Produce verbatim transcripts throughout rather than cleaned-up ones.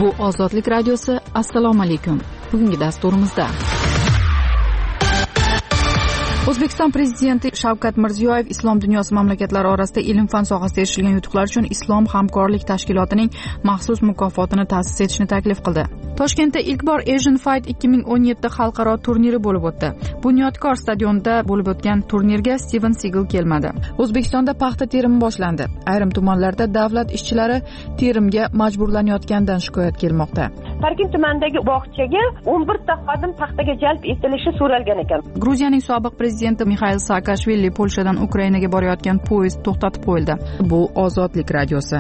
Bu Ozodlik radiosi. Assalomu alaykum. Bugungi dasturimizda O'zbekiston prezidenti Shavkat Mirziyoyev islom dunyosi mamlakatlari orasida ilm-fan sohasida erishilgan yutuqlar uchun Islom hamkorlik tashkilotining maxsus mukofotini ta'sis etishni taklif qildi. Toshkentda ilk bor Asian Fight ikki ming o'n yetti xalqaro turniri bo'lib o'tdi. Bunyodkor stadionida bo'lib o'tgan turnirga Steven Seagal kelmadi. O'zbekistonda paxta terimi boshlandi. Ayrim tumanlarda davlat ishchilari terimga majburlanayotganidan shikoyat kelmoqda. Parkin tumanidagi bog'chaga o'n bir ta xodim paxtaga jalb etilishi so'ralgan ekan. Gruziyaning sobiq prezidenti Mixail Saakashvili Polshadan Ukrainaga borayotgan poyezd to'xtatib qo'yildi. Bu Ozodlik radiosi.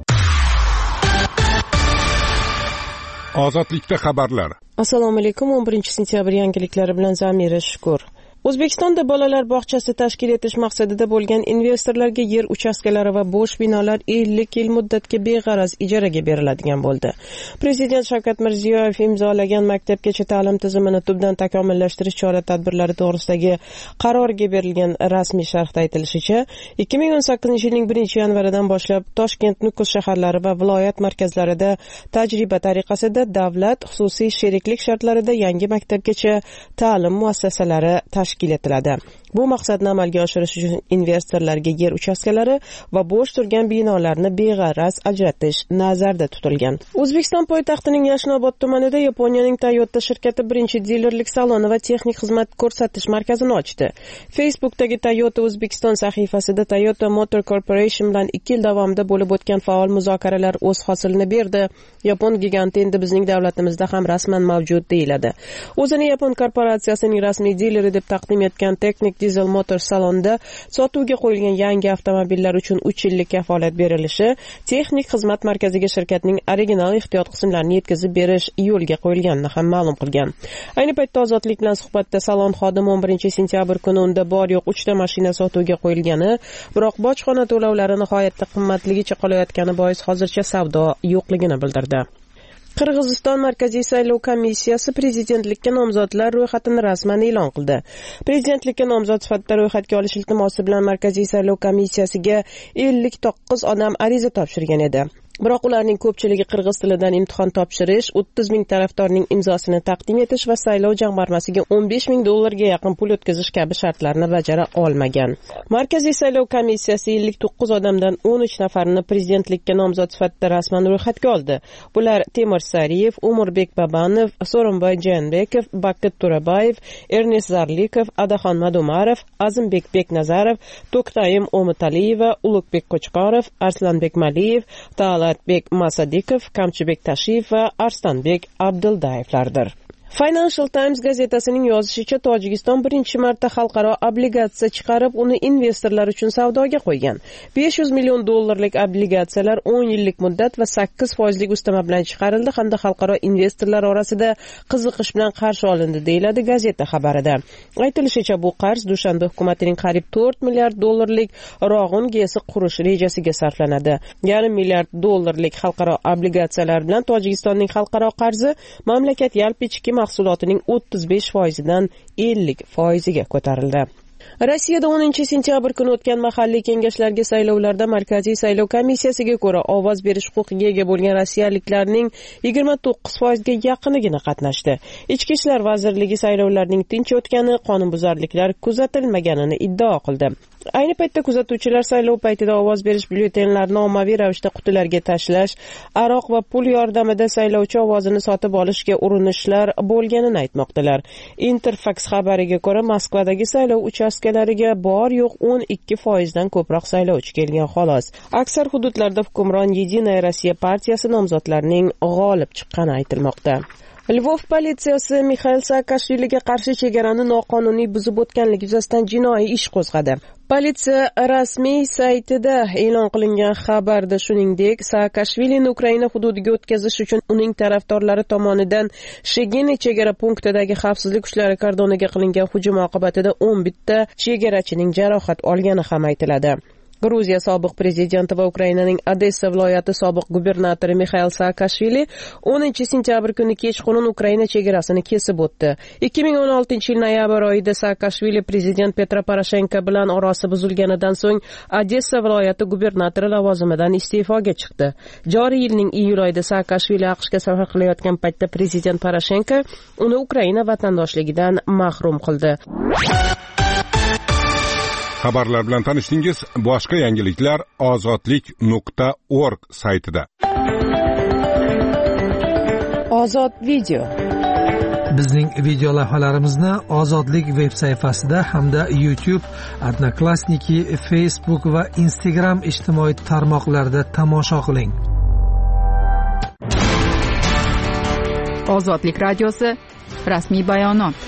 Ozodlikda xabarlar. Assalomu alaykum. o'n birinchi sentyabr yangiliklari bilan Zamira Shukur. O'zbekistonda bolalar bog'chasi tashkil etish maqsadida bo'lgan investorlarga yer uchastkalari va bo'sh binolar ellik yil muddatga beg'araz ijaraga beriladigan bo'ldi. Prezident Shavkat Mirziyoyev imzolagan maktabgacha ta'lim tizimini tubdan takomillashtirish chora-tadbirlari to'g'risidagi qarorga berilgan rasmiy sharhda aytilishicha, ikki ming o'n sakkizinchi yilning birinchi yanvaridan boshlab Toshkent, Nukus shaharlari va viloyat markazlarida tajriba tariqasida davlat xususiy sheriklik shartlarida yangi maktabgacha ta'lim muassasalari tashkil etiladi. Bu maqsadni amalga oshirish uchun investorlarga yer uchastkalari va bo'sh turgan binolarni beg'araz ajratish nazarda tutilgan. O'zbekiston poytaxtining Yashnobod tumanida Yaponiyaning Toyota shirkati birinchi dilerlik saloni va texnik xizmat ko'rsatish markazini ochdi. Facebookdagi Toyota O'zbekiston sahifasida Toyota Motor Corporation bilan ikki yil davomida bo'lib o'tgan faol muzokaralar o'z hosilini berdi. Yapon giganti endi bizning davlatimizda ham rasman mavjud deyiladi. O'zini Yapon korporatsiyasining rasmiy dileri deb taqdim etgan Technic Diesel Motor salonida sotuvga qo'yilgan yangi avtomobillar uchun uch yillik kafolat berilishi, texnik xizmat markaziga shirkatning original ehtiyot qismlarini yetkazib berish yo'lga qo'yilganini ham ma'lum qilgan. Ayni paytda Ozodlik bilan suhbatda salon xodimi o'n birinchi sentyabr kuni unda bor yo'q uchta mashina sotuvga qo'yilgani, biroq bojxona to'lovlari nihoyatda qimmatligicha qolayotgani bois hozircha savdo yo'qligini bildirdi. Qirg'iziston Markaziy saylov komissiyasi prezidentlikka nomzodlar ro'yxatini rasman e'lon qildi. Prezidentlikka nomzod sifatida ro'yxatga olish iltimosi bilan Markaziy saylov komissiyasiga ellik to'qqiz odam ariza topshirgan edi. Biroq ularning ko'pchiligi qirg'iz tilidan imtihon topshirish, o'ttiz ming tarafdorning imzosini taqdim etish va saylov jamg'armasiga o'n besh ming dollarga yaqin pul o'tkazish kabi shartlarni bajara olmagan. Markaziy saylov komissiyasi ellik to'qqiz odamdan o'n uch nafarini prezidentlikka nomzod sifatida rasman ro'yxatga oldi. Bular Temur Sariyev, Umurbek Babanov, So'ronboy Janbekov, Bakit To'rabayev, Ernest Zarlikov, Adaxon Madumarov, Azimbek Beknazarov, To'ktayim Omitaliyeva, Ulug'bek Qo'chqorov, Arslanbek Maliyev, Talatbek Masadikov, Kamchibek Tashiyev va Arslanbek Abduldaevlardir. Financial Times gazetasining yozishicha, Tojikiston birinchi marta xalqaro obligatsiya chiqarib, uni investorlar uchun savdoga qo'ygan. besh yuz million dollarlik obligatsiyalar o'n yillik muddat va sakkiz foizlik ustama bilan chiqarildi hamda xalqaro investorlar orasida qiziqish bilan qarshi olindi, deyiladi gazeta xabarida. Aytilishicha, bu qarz Dushanbe hukumatining qariyb to'rt milliard dollarlik Rog'un gesi qurish rejasiga sarflanadi. Yarim milliard dollarlik xalqaro obligatsiyalar bilan Tojikistonning xalqaro qarzi mamlakat yalpi ichki mahsulotining o'ttiz besh foizidan ellik foiziga ko'tarildi. Rossiyada o'ninchi sentyabr kuni o'tgan mahalliy kengashlarga saylovlarda Markaziy saylov komissiyasiga ko'ra ovoz berish huquqiga ega bo'lgan rossiyaliklarning yigirma to'qqiz foizga yaqinigina qatnashdi. Ichki ishlar vazirligi saylovlarning tinch o'tgani, qonunbuzarliklar kuzatilmaganini iddao qildi. Ayni paytda kuzatuvchilar saylov paytida ovoz berish byulletenlarini ommaviy ravishda qutilarga tashlash, aroq va pul yordamida saylovchi ovozini sotib olishga urinishlar bo'lganini aytmoqdalar. Interfax xabariga ko'ra, Moskvadagi saylov uchastkalariga bor yo'q o'n ikki foizdan ko'proq saylovchi kelgan xolos. Aksar hududlarda hukmron Yedinaya Rossiya partiyasi nomzodlarining g'olib chiqqani aytilmoqda. Lvov politsiyasi Mixail Saakashviliga qarshi chegarani noqonuniy buzib o'tganligi yuzasidan jinoiy ish qo'zg'adi. Politsiya rasmiy saytida e'lon qilingan xabarda shuningdek, Saakashvilini Ukraina hududiga o'tkazish uchun uning tarafdorlari tomonidan Shegini chegara punktidagi xavfsizlik kuchlari kordoniga qilingan hujum oqibatida o'n bitta chegarachining jarohat olgani ham aytiladi. Gruziya sobiq prezidenti va Ukrainaning Odessa viloyati sobiq gubernatori Mixail Saakashvili o'ninchi sentyabr kuni kechqurun Ukraina chegarasini kesib o'tdi. ikki ming o'n oltinchi yil noyabr oyida Saakashvili prezident Petro Poroshenko bilan orasi buzilganidan so'ng Odessa viloyati gubernatori lavozimidan iste'foga chiqdi. Joriy yilning iyul oyida Saakashvili AQShga safar qilayotgan paytda prezident Poroshenko uni Ukraina vatandoshligidan mahrum qildi. Xabarlar bilan tanishdingiz. Boshqa yangiliklar ozodlik nuqta org saytida. Ozod video. Bizning video lavhalarimizni Ozodlik veb sayfasida hamda YouTube, Odnoklassniki, Facebook va Instagram ijtimoiy tarmoqlarida tomosha qiling. Ozodlik radiosi rasmiy bayonot.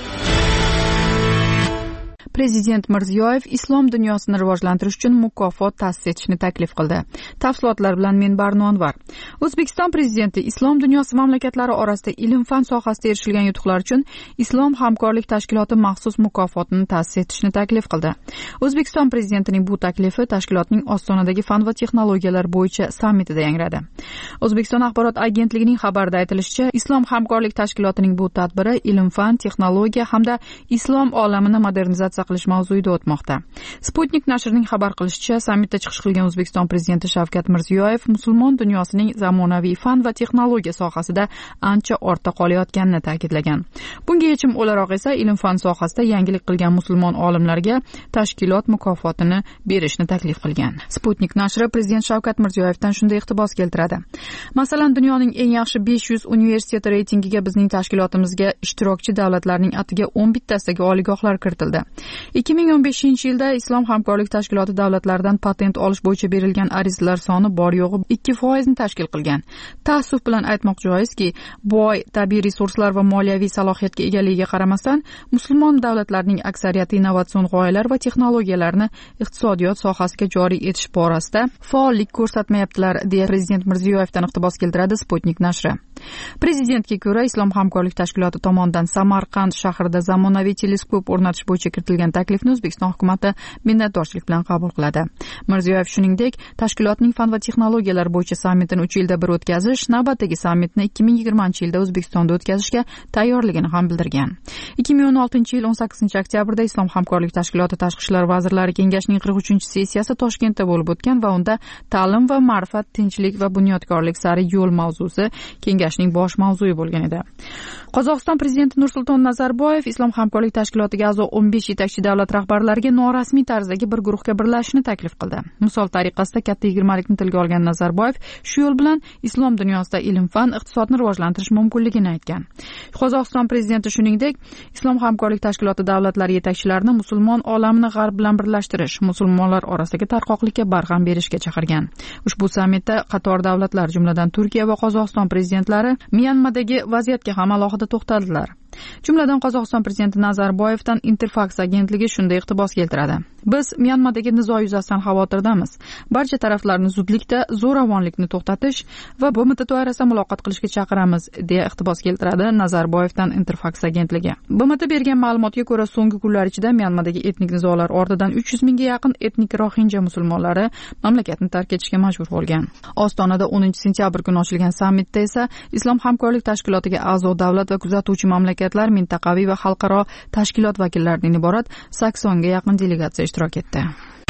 Prezident Mirziyoyev islom dunyosini rivojlantirish uchun mukofot ta'sis etishni taklif qildi. Tafsilotlar bilan men Barno Anvar. O'zbekiston prezidenti islom dunyosi mamlakatlari orasida ilm-fan sohasida erishilgan yutuqlar uchun Islom hamkorlik tashkiloti maxsus mukofotini ta'sis etishni taklif qildi. O'zbekiston prezidentining bu taklifi tashkilotning Ostonadagi fan va texnologiyalar bo'yicha sammitida yangradi. O'zbekiston axborot agentligining xabarida aytilishicha, Islom hamkorlik tashkilotining bu tadbiri ilm-fan, texnologiya hamda islom olamini modernizatsiya qilish mavzuida o'tmoqda. Sputnik nashrining xabar qilishicha, sammitda chiqish qilgan O'zbekiston prezidenti Shavkat Mirziyoyev musulmon dunyosining zamonaviy fan va texnologiya sohasida ancha ortda qolayotganini ta'kidlagan. Bunga yechim o'laroq esa ilm-fan sohasida yangilik qilgan musulmon olimlarga tashkilot mukofotini berishni taklif qilgan. Sputnik nashri prezident Shavkat Mirziyoyevdan shunday iqtibos keltiradi. Masalan, dunyoning eng yaxshi besh yuz universiteti reytingiga bizning tashkilotimizga ishtirokchi davlatlarning atiga o'n bittasidagi oliygohlar kiritildi. ikki ming o'n beshinchi yilda Islom hamkorlik tashkiloti davlatlaridan patent olish bo'yicha berilgan arizalar soni bor yo'g'i ikki foizni tashkil qilgan. Ta'assuf bilan aytmoq joizki, boy tabiiy resurslar va moliyaviy salohiyatga egaligiga qaramasdan, musulmon davlatlarning aksariyati innovatsion g'oyalar va texnologiyalarni iqtisodiyot sohasiga joriy etish borasida faollik ko'rsatmayaptilar, deya prezident Mirziyoyevdan iqtibos keltiradi Sputnik nashri. Prezidentga ko'ra, Islom hamkorlik tashkiloti tomonidan Samarqand shahrida zamonaviy teleskop o'rnatish bo'yicha kiritilgan taklifni O'zbekiston hukumati minnatdorchilik bilan qabul qiladi. Mirziyoyev shuningdek, tashkilotning fan va texnologiyalar bo'yicha sammitini uch yilda bir o'tkazish, navbatdagi sammitni ikki ming yigirmanchi yilda O'zbekistonda o'tkazishga tayyorligini ham bildirgan. ikki ming o'n oltinchi yil o'n sakkizinchi oktyabrda Islom hamkorlik tashkiloti tashqi ishlar vazirlari kengashining qirq uchinchi sessiyasi Toshkentda bo'lib o'tgan va unda ta'lim va ma'rifat, tinchlik va bunyodkorlik sari yo'l mavzusi kengashning bosh mavzui bo'lgan edi. Qozog'iston prezidenti Nursulton Nazarboyev Islom hamkorlik tashkilotiga a'zo o'n besh yetakchi davlat rahbarlariga norasmiy tarzdagi bir guruhga birlashishni taklif qildi. Misol tariqasida katta yigirmalikni tilga olgan Nazarboyev shu yo'l bilan islom dunyosida ilm-fan, iqtisodni rivojlantirish mumkinligini aytgan. Qozog'iston prezidenti shuningdek, Islom hamkorlik tashkiloti davlatlari yetakchilarini musulmon olamini g'arb bilan birlashtirish, musulmonlar orasidagi tarqoqlikka barham berishga chaqirgan. Ushbu sammitda qator davlatlar, jumladan Turkiya va Qozog'iston prezidentlari Myanmadagi vaziyatga ham alohida to'xtaldilar. Jumladan Qozog'iston prezidenti Nazarboyevdan Interfax agentligi shunday iqtibos keltiradi. Biz Myanmadagi nizo yuzasidan xavotirdamiz. Barcha taraflarni zudlikda zo'ravonlikni to'xtatish va B M T doirasida muloqot qilishga chaqiramiz, deya iqtibos keltiradi Nazarboyevdan Interfax agentligi. B M T bergan ma'lumotga ko'ra, so'nggi kunlar ichida Myanmadagi etnik nizolar ortidan uch yuz mingga yaqin etnik rohinja musulmonlari mamlakatni tark etishga majbur bo'lgan. Ostonada o'ninchi sentyabr kuni ochilgan sammitda esa Islom hamkorlik tashkilotiga a'zo davlat va kuzatuvchi mamlakatlar, mintaqaviy va xalqaro tashkilot vakillaridan iborat saksonga yaqin delegatsiya ishtirok etdi.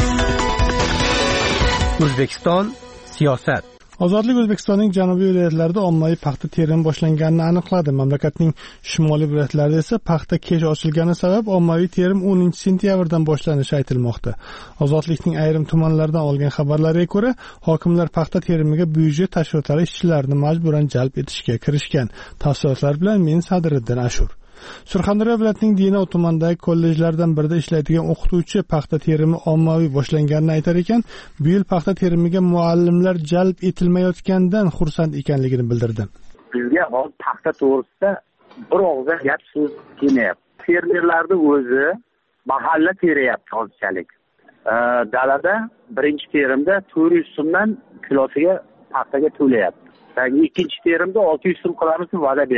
O'zbekiston siyosat. Ozodlik O'zbekistonning janubiy viloyatlarida ommaviy paxta terimi boshlanganini aniqladi. Mamlakatning shimoliy viloyatlarida esa paxta kech ochilgani sabab ommaviy terim o'ninchi sentyabrdan boshlanishi aytilmoqda. Ozodlikning ayrim tumanlaridan olgan xabarlarga ko'ra, hokimlar paxta terimiga byudjet tashkilotlari ishchilarini majburan jalb etishga kirishgan. Tafsilotlar bilan men Sadriddin Ashur. Surxondaryo viloyatining Denov tumanidagi kollejlardan birida ishlaydigan o'qituvchi paxta terimi ommaviy boshlanganini aytar ekan, bu yil paxta terimiga muallimlar jalb etilmayotganidan xursand ekanligini bildirdi. Bizga hozir paxta to'g'risida bir og'iz gap so'z kelmayapti. Fermerlarni o'zi mahalla teryapti hozirchalik. Dalada birinchi terimda to'rt yuz so'mdan kilosiga paxtaga to'layapti. Ikkinchi terimda olti yuz so'm qilamiz deb va'da beryapti.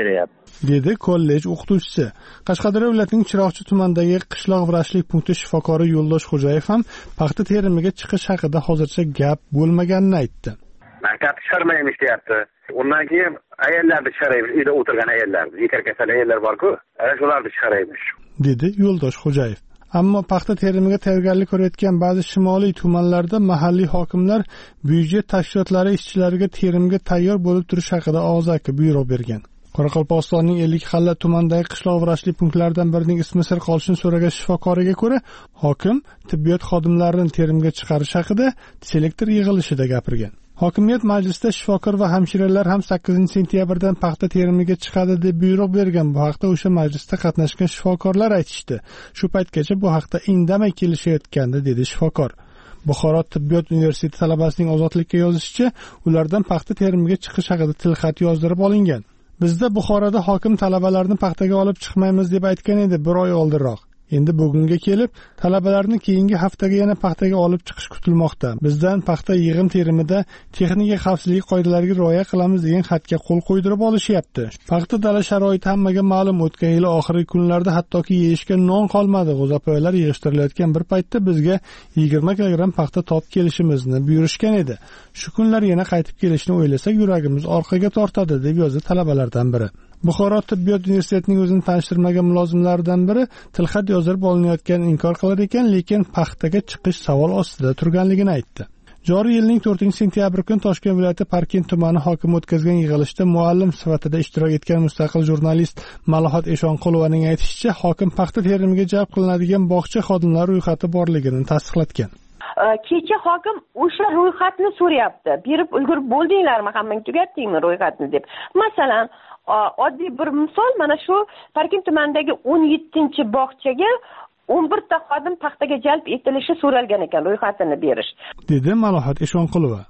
dedi kollej o'qituvchisi. Qashqadaryo viloyatining Chiroqchi tumanidagi qishloq vrachlik punkti shifokori Yo'ldosh Xo'jayev ham paxta terimiga chiqish haqida hozircha gap bo'lmaganini aytdi. Maktab chiqarmaymiz deyapti. Undan keyin ayollarni chiqaraymiz, uyda o'tirgan ayollarni, yekar kasal ayollar bor-ku, ana shularni chiqaraymiz, dedi Yo'ldosh Xo'jayev. Ammo paxta terimiga tayyorgarlik ko'rayotgan ba'zi shimoliy tumanlarda mahalliy hokimlar byudjet tashkilotlari ishchilariga terimga tayyor bo'lib turish haqida og'zaki buyruq bergan. Qoraqalpog'istonning Ellikqal'a tumanidagi qishloq vrachlik punktlaridan birining ismi sir qolishini so'ragan shifokoriga ko'ra, hokim tibbiyot xodimlarini terimga chiqarish haqida selektor yig'ilishida gapirgan. Hokimiyat majlisida shifokor va hamshiralar ham sakkizinchi sentyabrdan paxta terimiga chiqadi deb buyruq bergan. Bu haqda o'sha majlisda qatnashgan shifokorlar aytishdi. Shu paytgacha bu haqda indamay kelishayotgandi, dedi shifokor. Buxoro tibbiyot universiteti talabasining ozodlikka yozishicha, ulardan paxta terimiga chiqish haqida tilxat yozdirib olingan. Bizda Buxoroda hokim talabalarni paxtaga olib chiqmaymiz deb aytgan edi bir oy oldinroq. Endi bugunga kelib, talabalarni keyingi haftaga yana paxtaga olib chiqish kutilmoqda. Bizdan paxta yig'im terimida texnika xavfsizlik qoidalariga rioya qilamiz degan xatga qo'l qo'ydirib olishyapti. Paxta dala sharoiti hammaga ma'lum. O'tgan yil oxirgi kunlarda hattoki yeyishga non qolmadi. G'o'zapoyalar yig'ishtirilayotgan bir paytda bizga yigirma kilogramm paxta topib kelishimizni buyurishgan edi. Shu kunlar yana qaytib kelishni o'ylasak, yuragimiz orqaga tortadi, deb yozdi talabalardan biri. Buxoro tibbiyot universitetining o'zini tanishtirmagan mulozimlaridan biri tilxat yozdirib olinayotganini inkor qilar ekan, lekin paxtaga chiqish savol ostida turganligini aytdi. Joriy yilning to'rtinchi sentyabr kuni Toshkent viloyati Parkent tumani hokimi o'tkazgan yig'ilishda muallim sifatida ishtirok etgan mustaqil jurnalist Malohat Eshonqulovaning aytishicha, hokim paxta terimiga jalb qilinadigan bog'cha xodimlar ro'yxati borligini tasdiqlatgan. Kecha hokim o'sha ro'yxatni so'rayapti. Berib ulgurib bo'ldinglarmi, hammang tugatdingmi ro'yxatni deb. Masalan, oddiy bir misol, mana shu Parkent tumanidagi o'n yettinchi bog'chaga o'n bir ta xodim paxtaga jalb etilishi so'ralgan ekan, ro'yxatini berish, dedi Malohat Eshonqulova.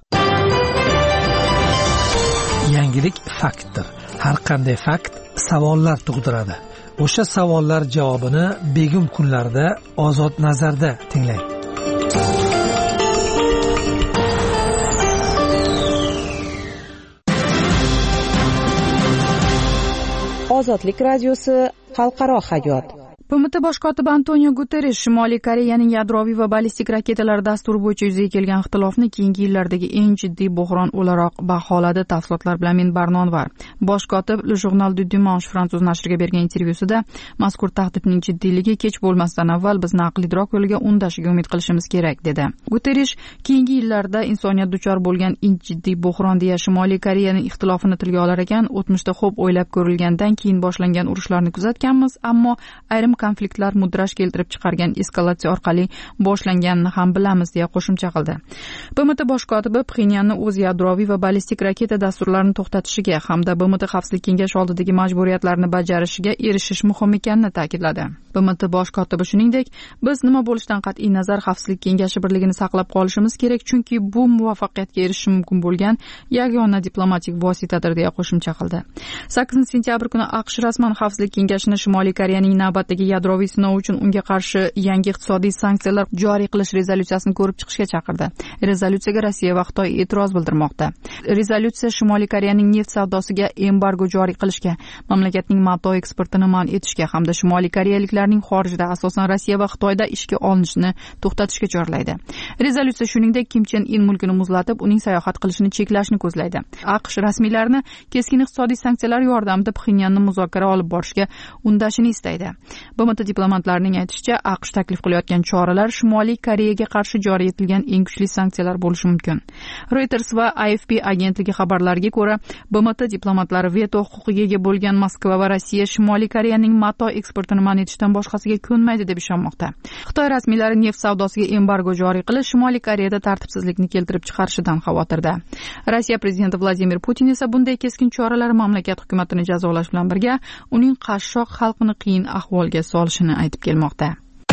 Yangilik faktdir. Har qanday fakt savollar tug'diradi. O'sha savollar javobini begum kunlarda Ozod nazarda tinglang. Ozodlik radiosi xalqaro hayot. B M T bosh kotibi Antonio Guterres Shimoliy Koreyaning yadroviy va ballistik raketalar dasturi bo'yicha yuzaga kelgan ixtilofni keyingi yillardagi eng jiddiy bo'hron o'laroq baholadi. Tafsilotlar bilan men Barnonvar. Bosh kotib Le Journal du Dimanche fransuz nashriga bergan intervyusida mazkur tahdidning jiddiyligi kech bo'lmasdan avval bizni aql idrok yo'liga undashiga umid qilishimiz kerak, dedi. Guterres keyingi yillarda insoniyat duchor bo'lgan eng jiddiy bo'hron deya Shimoliy Koreyaning ixtilofini tilga olar ekan. O'tmishda xo'p o'ylab ko'rilgandan keyin boshlangan urushlarni kuzatganmiz, ammo ayrim konfliktlar mudrash keltirib chiqargan eskalatsiya orqali boshlanganini ham bilamiz, deya qo'shimcha qildi. B M T bosh kotibi Pxenyanni o'z yadroviy va ballistik raketa dasturlarini to'xtatishiga hamda B M T Xavfsizlik kengashi oldidagi majburiyatlarni bajarishiga erishish muhim ekanini ta'kidladi. B M T bosh kotibi shuningdek, biz nima bo'lishidan qat'iy nazar Xavfsizlik kengashi birligini saqlab qolishimiz kerak, chunki bu muvaffaqiyatga erishish mumkin bo'lgan yagona diplomatik vositadir, deya qo'shimcha qildi. sakkizinchi sentyabr kuni AQSh rasman Xavfsizlik kengashini Shimoliy Koreyaning navbatdagi yadroviy sinov uchun unga qarshi yangi iqtisodiy sanksiyalar joriy qilish rezolyutsiyasini ko'rib chiqishga chaqirdi. Rezolyutsiyaga Rossiya va Xitoy e'tiroz bildirmoqda. Rezolyutsiya Shimoliy Koreyaning neft savdosiga embargo joriy qilishga, mamlakatning mato eksportini man etishga hamda Shimoliy koreyaliklarning xorijda, asosan Rossiya va Xitoyda ishga olinishini to'xtatishga chorlaydi. Rezolyutsiya shuningdek Kim Chen In mulkini muzlatib, uning sayohat qilishini cheklashni ko'zlaydi. AQSh rasmiylarini keskin iqtisodiy sanksiyalar yordamida Pxenyanni muzokara olib borishga undashini istaydi. B M T diplomatlarining aytishicha, AQSh taklif qilayotgan choralar Shimoliy Koreyaga qarshi joriy etilgan eng kuchli sanksiyalar bo'lishi mumkin. Reuters va A F P agentligi xabarlariga ko'ra, B M T diplomatlari veto huquqiga ega bo'lgan Moskva va Rossiya Shimoliy Koreyaning mato eksportini man etishdan boshqasiga ko'nmaydi deb ishonmoqda. Xitoy rasmiylari neft savdosiga embargo joriy qilish Shimoliy Koreyada tartibsizlikni keltirib chiqarishidan xavotirda. Rossiya prezidenti Vladimir Putin esa bunday keskin choralar mamlakat hukumatini jazolash bilan birga uning qashshoq xalqini qiyin ahvolga solishini aytib kelmoqda.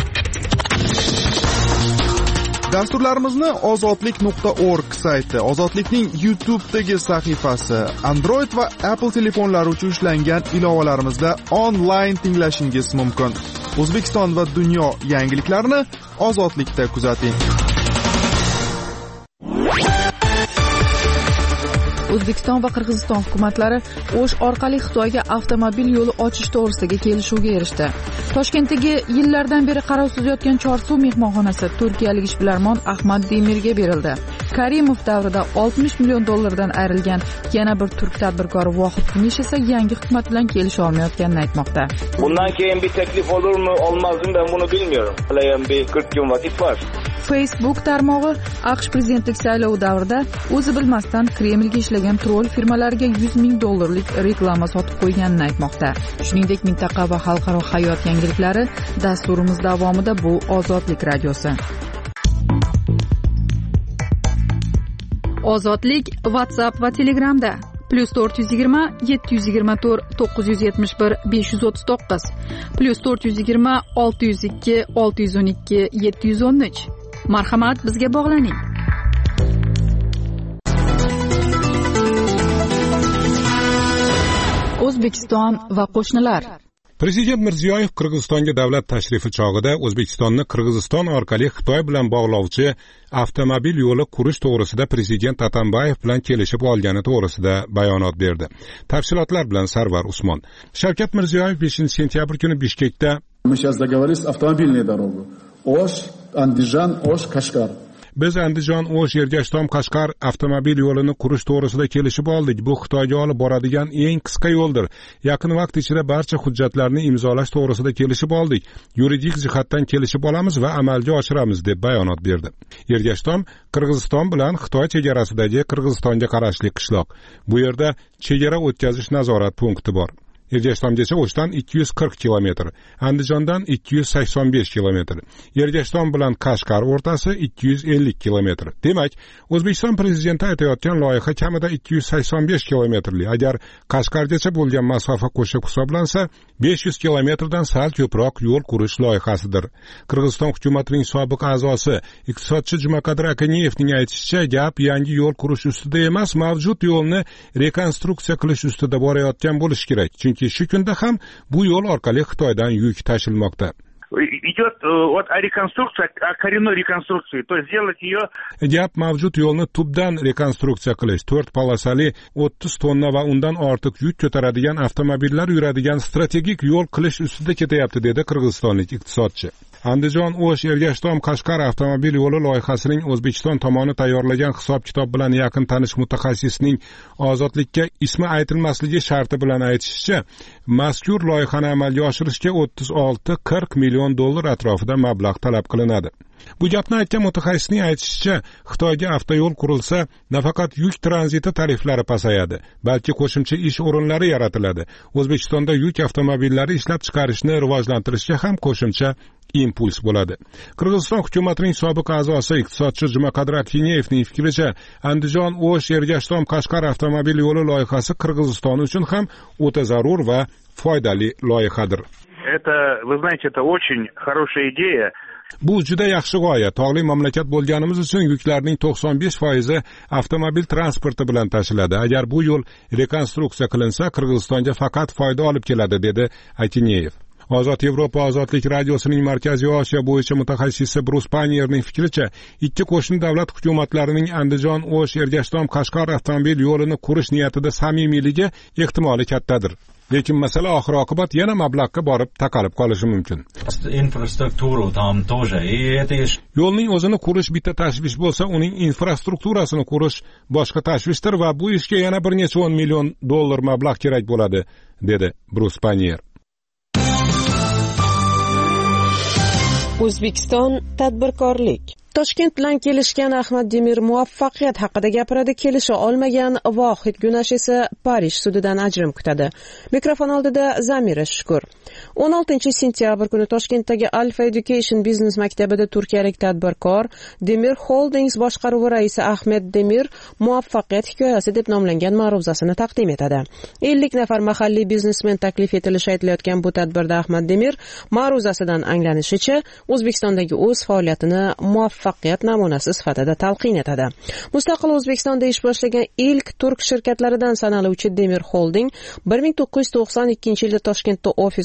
Dasturlarimizni ozodlik nuqta org sayti, Ozodlikning YouTube'dagi sahifasi, Android va Apple telefonlari uchun ishlangan ilovalarimizda onlayn tinglashingiz mumkin. O'zbekiston va dunyo yangiliklarini Ozodlikda kuzating. O'zbekiston va Qirg'iziston hukumatlari O'sh orqali Xitoyga avtomobil yo'li ochish to'g'risidagi kelishuvga erishdi. Toshkentdagi yillardan beri qarovsiz yotgan Chorsuv mehmonxonasi turkiyalik ishbilarmon Ahmad Demirga berildi. Karimov davrida oltmish million dollardan ayrilgan yana bir turk tadbirkori Vohid Kunish esa yangi hukumat bilan kelisha olmayotganini aytmoqda. Bundan keyin bir teklif olur mu olmaz mı ben bunu bilmiyorum. Halen bir qirq kun vakit var. Facebook tarmog'i AQSh prezidentlik saylovi davrida o'zi bilmasdan Kremlga ishlagan troll firmalariga yuz ming dollarlik reklama sotib qo'yganini aytmoqda. Shuningdek, mintaqa va xalqaro hayot yangiliklari dasturimiz davomida bu Ozodlik radiosi. Ozodlik WhatsApp va Telegramda plus to'rt yuz yigirma yetti yuz yigirma to'rt to'qqiz yuz yetmish bir besh yuz o'ttiz to'qqiz plus to'rt yuz yigirma olti yuz ikki olti yuz o'n ikki yetti yuz o'n uch. Marhamat, bizga bog'laning. O'zbekiston va qo'shnilar. Prezident Mirziyoyev Qirg'izistonga davlat tashrifi chog'ida O'zbekistonni Qirg'iziston orqali Xitoy bilan bog'lovchi avtomobil yo'li qurish to'g'risida Prezident Atambayev bilan kelishib olgani to'g'risida bayonot berdi. Tafsilotlar bilan Sarvar Usmon. Shavkat Mirziyoyev beshinchi sentyabr kuni Bishkekda Мы сейчас договорились автомобильную дорогу. Ош, Андижан, Ош, Кашгар. Biz Andijon, O'sh, Ergashtom, Qashqar avtomobil yo'lini qurish to'g'risida kelishib oldik. Bu Xitoyga olib boradigan eng qisqa yo'ldir. Yaqin vaqt ichida barcha hujjatlarni imzolash to'g'risida kelishib oldik. Yuridik jihatdan kelishib olamiz va amalga oshiramiz deb bayonot berdi. Ergashtom Qirg'iziston bilan Xitoy chegarasidagi Qirg'izistonga qarashli qishloq. Bu yerda chegara o'tkazish nazorat punkti bor. Ergashtomgacha O'shdan ikki yuz qirq kilometr, Andijondan ikki yuz sakson besh kilometr, Ergashtom bilan Qashqar o'rtasi ikki yuz ellik kilometr. Demak, O'zbekiston prezidenti aytayotgan loyiha kamida ikki yuz sakson besh kilometrli. Agar Qashqargacha bo'lgan masofa qo'shib hisoblansa, besh yuz kilometrdan sal ko'proq yo'l qurish loyihasidir. Qirg'iziston hukumatining sobiq a'zosi, iqtisodchi Jumaqadir Akaniyevning aytishicha, gap yangi yo'l qurish ustida emas, mavjud yo'lni rekonstruksiya qilish ustida borayotgan bo'lishi kerak. Chunki shu kunda ham bu yo'l orqali Xitoydan yuk tashilmoqda. Идет от реконструкции, о коренной реконструкции, то есть сделать ее... Gap mavjud yo'lni tubdan rekonstruksiya qilish, to'rt polosali o'ttiz tonna va undan ortiq yuk ko'taradigan avtomobillar yuradigan strategik yo'l qilish ustida ketyapti, dedi qirg'izistonlik iqtisodchi. Andijon, O'sh, Ergashtom, Qashqar avtomobil yo'li loyihasining O'zbekiston tomoni tayyorlagan hisob-kitob bilan yaqin tanish mutaxassisning ozodlikka ismi aytilmasligi sharti bilan aytishicha, mazkur loyihani amalga oshirishga o'ttiz olti qirq million dollar atrofida mablag' talab qilinadi. Bu gapni aytgan mutaxassisning aytishicha, Xitoyga avtoyo'l qurilsa, nafaqat yuk tranziti tariflari pasayadi, balki qo'shimcha ish o'rinlari yaratiladi. O'zbekistonda yuk avtomobillari ishlab chiqarishni rivojlantirishga ham qo'shimcha impuls bo'ladi. Qirg'iziston hukumatining sobiq a'zosi iqtisodchi Jumaqadir Akiniyevning fikricha, Andijon, O'sh, Ergashtom, Qashqar avtomobil yo'li loyihasi Qirg'iziston uchun ham o'ta zarur va foydali loyihadir. Это, вы знаете, это очень хорошая идея. Bu juda yaxshi g'oya. Tog'li mamlakat bo'lganimiz uchun yuklarning to'qson besh foizi avtomobil transporti bilan tashiladi. Agar bu yo'l rekonstruksiya qilinsa, Qirg'izistonga faqat foyda olib keladi, dedi Akiniyev. Ozod Yevropa Ozodlik radiosining Markaziy Osiyo bo'yicha mutaxassisi Bruce Panierning fikricha, ikki qo'shni davlat hukumatlarining Andijon, O'sh, Ergashtom, Qashqar avtomobil yo'lini qurish niyatida samimiyligi ehtimoli kattadir. Lekin masala oxir-oqibat yana mablag'ga borib taqalib qolishi mumkin. Yo'lning o'zini qurish bitta tashvish bo'lsa, uning infrastrukturasini qurish boshqa tashvishdir va bu ishga yana bir necha o'n million dollar mablag' kerak bo'ladi, dedi Bruce Panier. O'zbekiston tadbirkorlik. Toshkent bilan kelishgan Ahmad Demir muvaffaqiyat haqida gapiradi, kelisha olmagan Vohid Gunash esa Parij sudidan ajrim kutadi. Mikrofon oldida Zamira Shukur. o'n oltinchi sentyabr kuni Toshkentdagi Alfa Education Business maktabida turkiyalik tadbirkor Demir Holdings boshqaruvi raisi Ahmed Demir muvaffaqiyat hikoyasi deb nomlangan ma'ruzasini taqdim etadi. ellik nafar mahalliy biznesmen taklif etilishi aytilayotgan bu tadbirda Ahmad Demir ma'ruzasidan anglanishicha, O'zbekistondagi o'z faoliyatini muvaffaqiyat namunasi sifatida talqin etadi. Mustaqil O'zbekistonda ish boshlagan ilk turk shirkatlaridan sanaluvchi Demir Holding bir ming to'qqiz yuz to'qson ikkinchi yilda Toshkentda ofis ochgan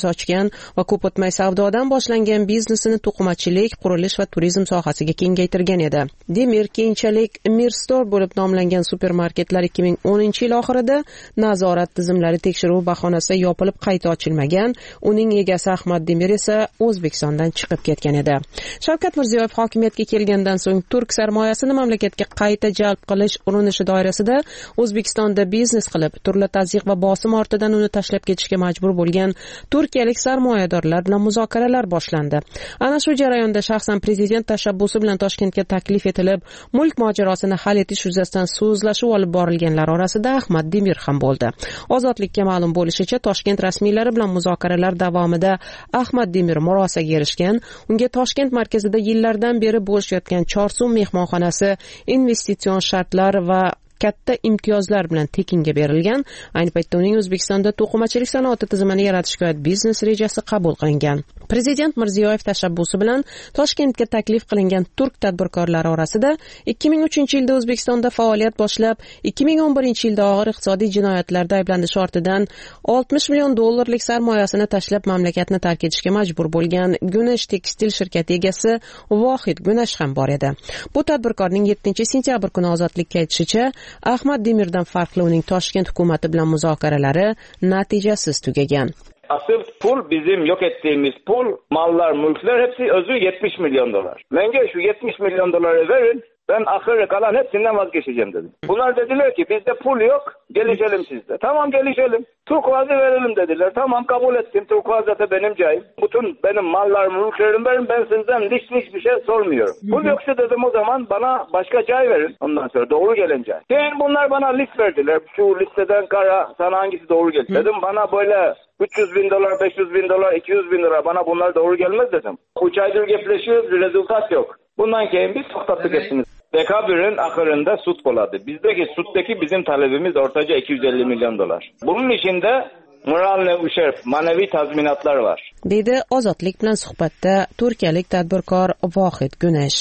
boshlangan va ko'p o'tmay savdodan boshlangan biznesini to'qimachilik, qurilish va turizm sohasiga kengaytirgan edi. Demir keyinchalik Mirstore bo'lib nomlangan supermarketlar ikki ming o'ninchi yil oxirida nazorat tizimlari tekshiruv bahonasida yopilib qayta ochilmagan. Uning egasi Ahmad Demir esa O'zbekistondan chiqib ketgan edi. Shavkat Mirziyoyev hokimiyatga kelgandan so'ng turk sarmoyasini mamlakatga qayta jalb qilish urinishi doirasida O'zbekistonda biznes qilib, turli tazyiq va bosim ortidan uni tashlab ketishga majbur bo'lgan turkiyalik sarmoyadorlar bilan muzokaralar boshlandi. Ana shu jarayonda shaxsan prezident tashabbusi bilan Toshkentga taklif etilib, mulk mojarosini hal etish yuzasidan so'zlashuv olib borilganlar orasida Ahmad Demir ham bo'ldi. Ozodlikka ma'lum bo'lishicha, Toshkent rasmiylari bilan muzokaralar davomida Ahmad Demir murosaga erishgan. Unga Toshkent markazida yillardan beri bo'sh yotgan Chorsu mehmonxonasi investitsion shartlar va katta imtiyozlar bilan tekinga berilgan. Ayni paytda uning O'zbekistonda to'qimachilik sanoati tizimini yaratishga oid biznes rejasi qabul qilingan. Prezident Mirziyoyev tashabbusi bilan Toshkentga taklif qilingan turk tadbirkorlari orasida ikki ming uchinchi yilda O'zbekistonda faoliyat boshlab, ikki ming o'n birinchi yilda og'ir iqtisodiy jinoyatlarda ayblanish ortidan oltmish million dollarlik sarmoyasini tashlab mamlakatni tark etishga majbur bo'lgan Gunesh tekstil shirkati egasi Vohid Gunesh ham bor edi. Bu tadbirkorning yettinchi sentyabr kuni ozodlikka aytishicha, Ahmad Demirdan farqli uning Toshkent hukumati bilan muzokaralari natijasiz tugagan. Asıl pul bizim yok ettiğimiz pul, mallar, mülkler hepsi özü yetmiş milyon dolar. Bence şu yetmiş milyon doları verin, ben ahire kalan hepsinden vazgeçeceğim dedim. Bunlar dediler ki bizde pul yok, gelişelim sizde. Tamam gelişelim. Turkuaz'ı verelim dediler. Tamam kabul ettim. Turkuaz zaten benim cahim. Bütün benim mallar, mülklerim verin. Ben sizden hiç hiçbir şey sormuyorum. Pul yoksa dedim o zaman bana başka cay verin. Ondan sonra doğru gelen cay. Yani bunlar bana list verdiler. Şu listeden kara sana hangisi doğru gelir. Dedim bana böyle üç yüz bin dolar, beş yüz bin dolar, iki yüz bin dolar bana bunlar doğru gelmez dedim. Üç aydır gepleşiyoruz, bir rezultat yok. Bundan keyin biz toxtattık hepsini. Dekabirin ahırında süt koladı. Bizdeki sütteki bizim talebimiz ortaca iki yüz elli milyon dolar. Bunun içinde moralne uşerp, manevi tazminatlar var. Dedi Ozodlik bilan suhbatda turkiyalik tadbirkor Vohid Gunesh.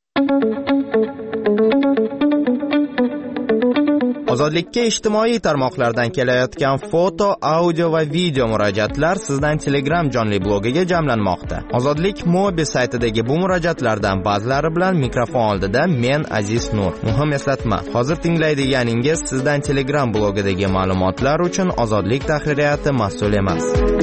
Ozodlikka ijtimoiy tarmoqlardan kelayotgan foto, audio va video murojaatlar sizdan Telegram jonli blogiga jamlanmoqda. Ozodlik Mobi saytidagi bu murojaatlardan ba'zilari bilan mikrofon oldida men Aziz Nur. Muhim eslatma, hozir tinglaydiganingiz sizdan Telegram blogidagi ma'lumotlar uchun Ozodlik tahririyati mas'ul emas.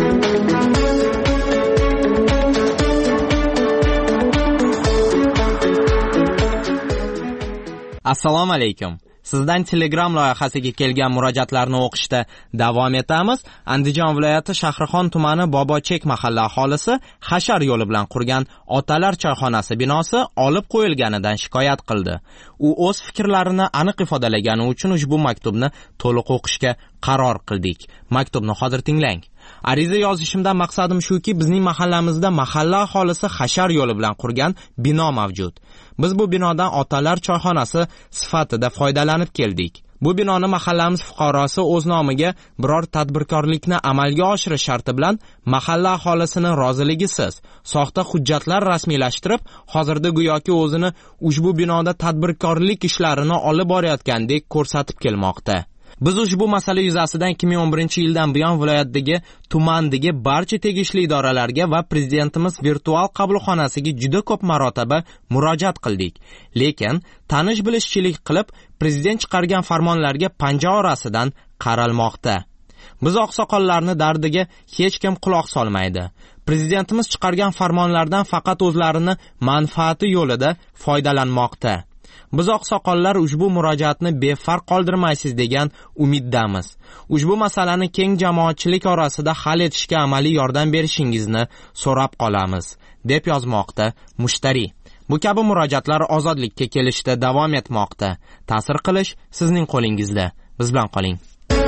Assalomu alaykum. Sizdan Telegram loyihasiga kelgan murojaatlarni o'qishda davom etamiz. Andijon viloyati Shahrixon tumani Bobochek mahalla aholisi Hashar yo'li bilan qurgan Otalar choyxonasi binosi olib qo'yilganidan shikoyat qildi. U o'z fikrlarini aniq ifodalagani uchun ushbu maktubni to'liq o'qishga qaror qildik. Maktubni hozir tinglang. Ariza yozishimdan maqsadim shuki, bizning mahallamizda mahalla aholisi Hashar yo'li bilan qurgan bino mavjud. Biz bu binodan Otalar choyxonasi sifatida foydalanib keldik. Bu binoni mahallamiz fuqarosi o'z nomiga biror tadbirkorlikni amalga oshirish sharti bilan mahalla aholisini roziligisiz soxta hujjatlar rasmiylashtirib, hozirda go'yoki o'zini ushbu binoda tadbirkorlik ishlarini olib borayotgandek ko'rsatib kelmoqda. Biz ushbu masala yuzasidan ikki ming o'n birinchi yildan buyon viloyatdagi tumandagi barcha tegishli idoralarga va prezidentimiz virtual qabulxonasiga juda ko'p marotaba murojaat qildik. Lekin tanish bilishchilik qilib, prezident chiqargan farmonlarga panja orasidan qaralmoqda. Biz oqsoqollarni dardiga hech kim quloq solmaydi. Prezidentimiz chiqargan farmonlardan faqat o'zlarini manfaati yo'lida foydalanmoqda. Biz oqsoqollar ushbu murojaatni befarq qoldirmaysiz degan umiddamiz. Ushbu masalani keng jamoatchilik orasida hal etishga amaliy yordam berishingizni so'rab qolamiz, deb yozmoqda mushtari. Bu kabi murojaatlar ozodlikka kelishda davom etmoqda. Ta'sir qilish sizning qo'lingizda. Biz bilan qoling.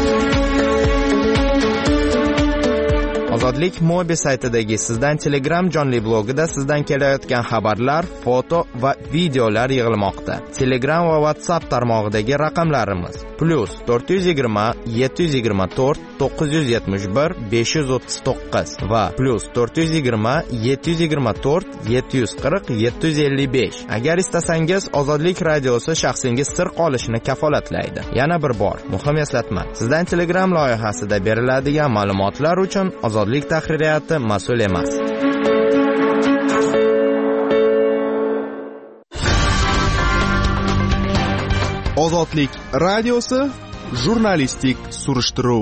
Ozodlik Mobi saytidagi sizdan Telegram jonli blogida sizdan kelayotgan xabarlar, foto va videolar yig'ilmoqda. Telegram va WhatsApp tarmog'idagi raqamlarimiz plus to'rt yuz yigirma yetti yuz yigirma to'rt to'qqiz yuz yetmish bir besh yuz o'ttiz to'qqiz va plus to'rt yuz yigirma yetti yuz yigirma to'rt yetti yuz qirq yetti yuz ellik besh. Agar istasangiz Ozodlik radiosi shaxsingiz sir qolishini kafolatlaydi. Yana bir bor muhim eslatma. Sizdan Telegram loyihasida beriladigan ma'lumotlar uchun Ozodlik tayyorlik tahririyati mas'ul emas. Ozodlik radiosi jurnalistik surishtiruv.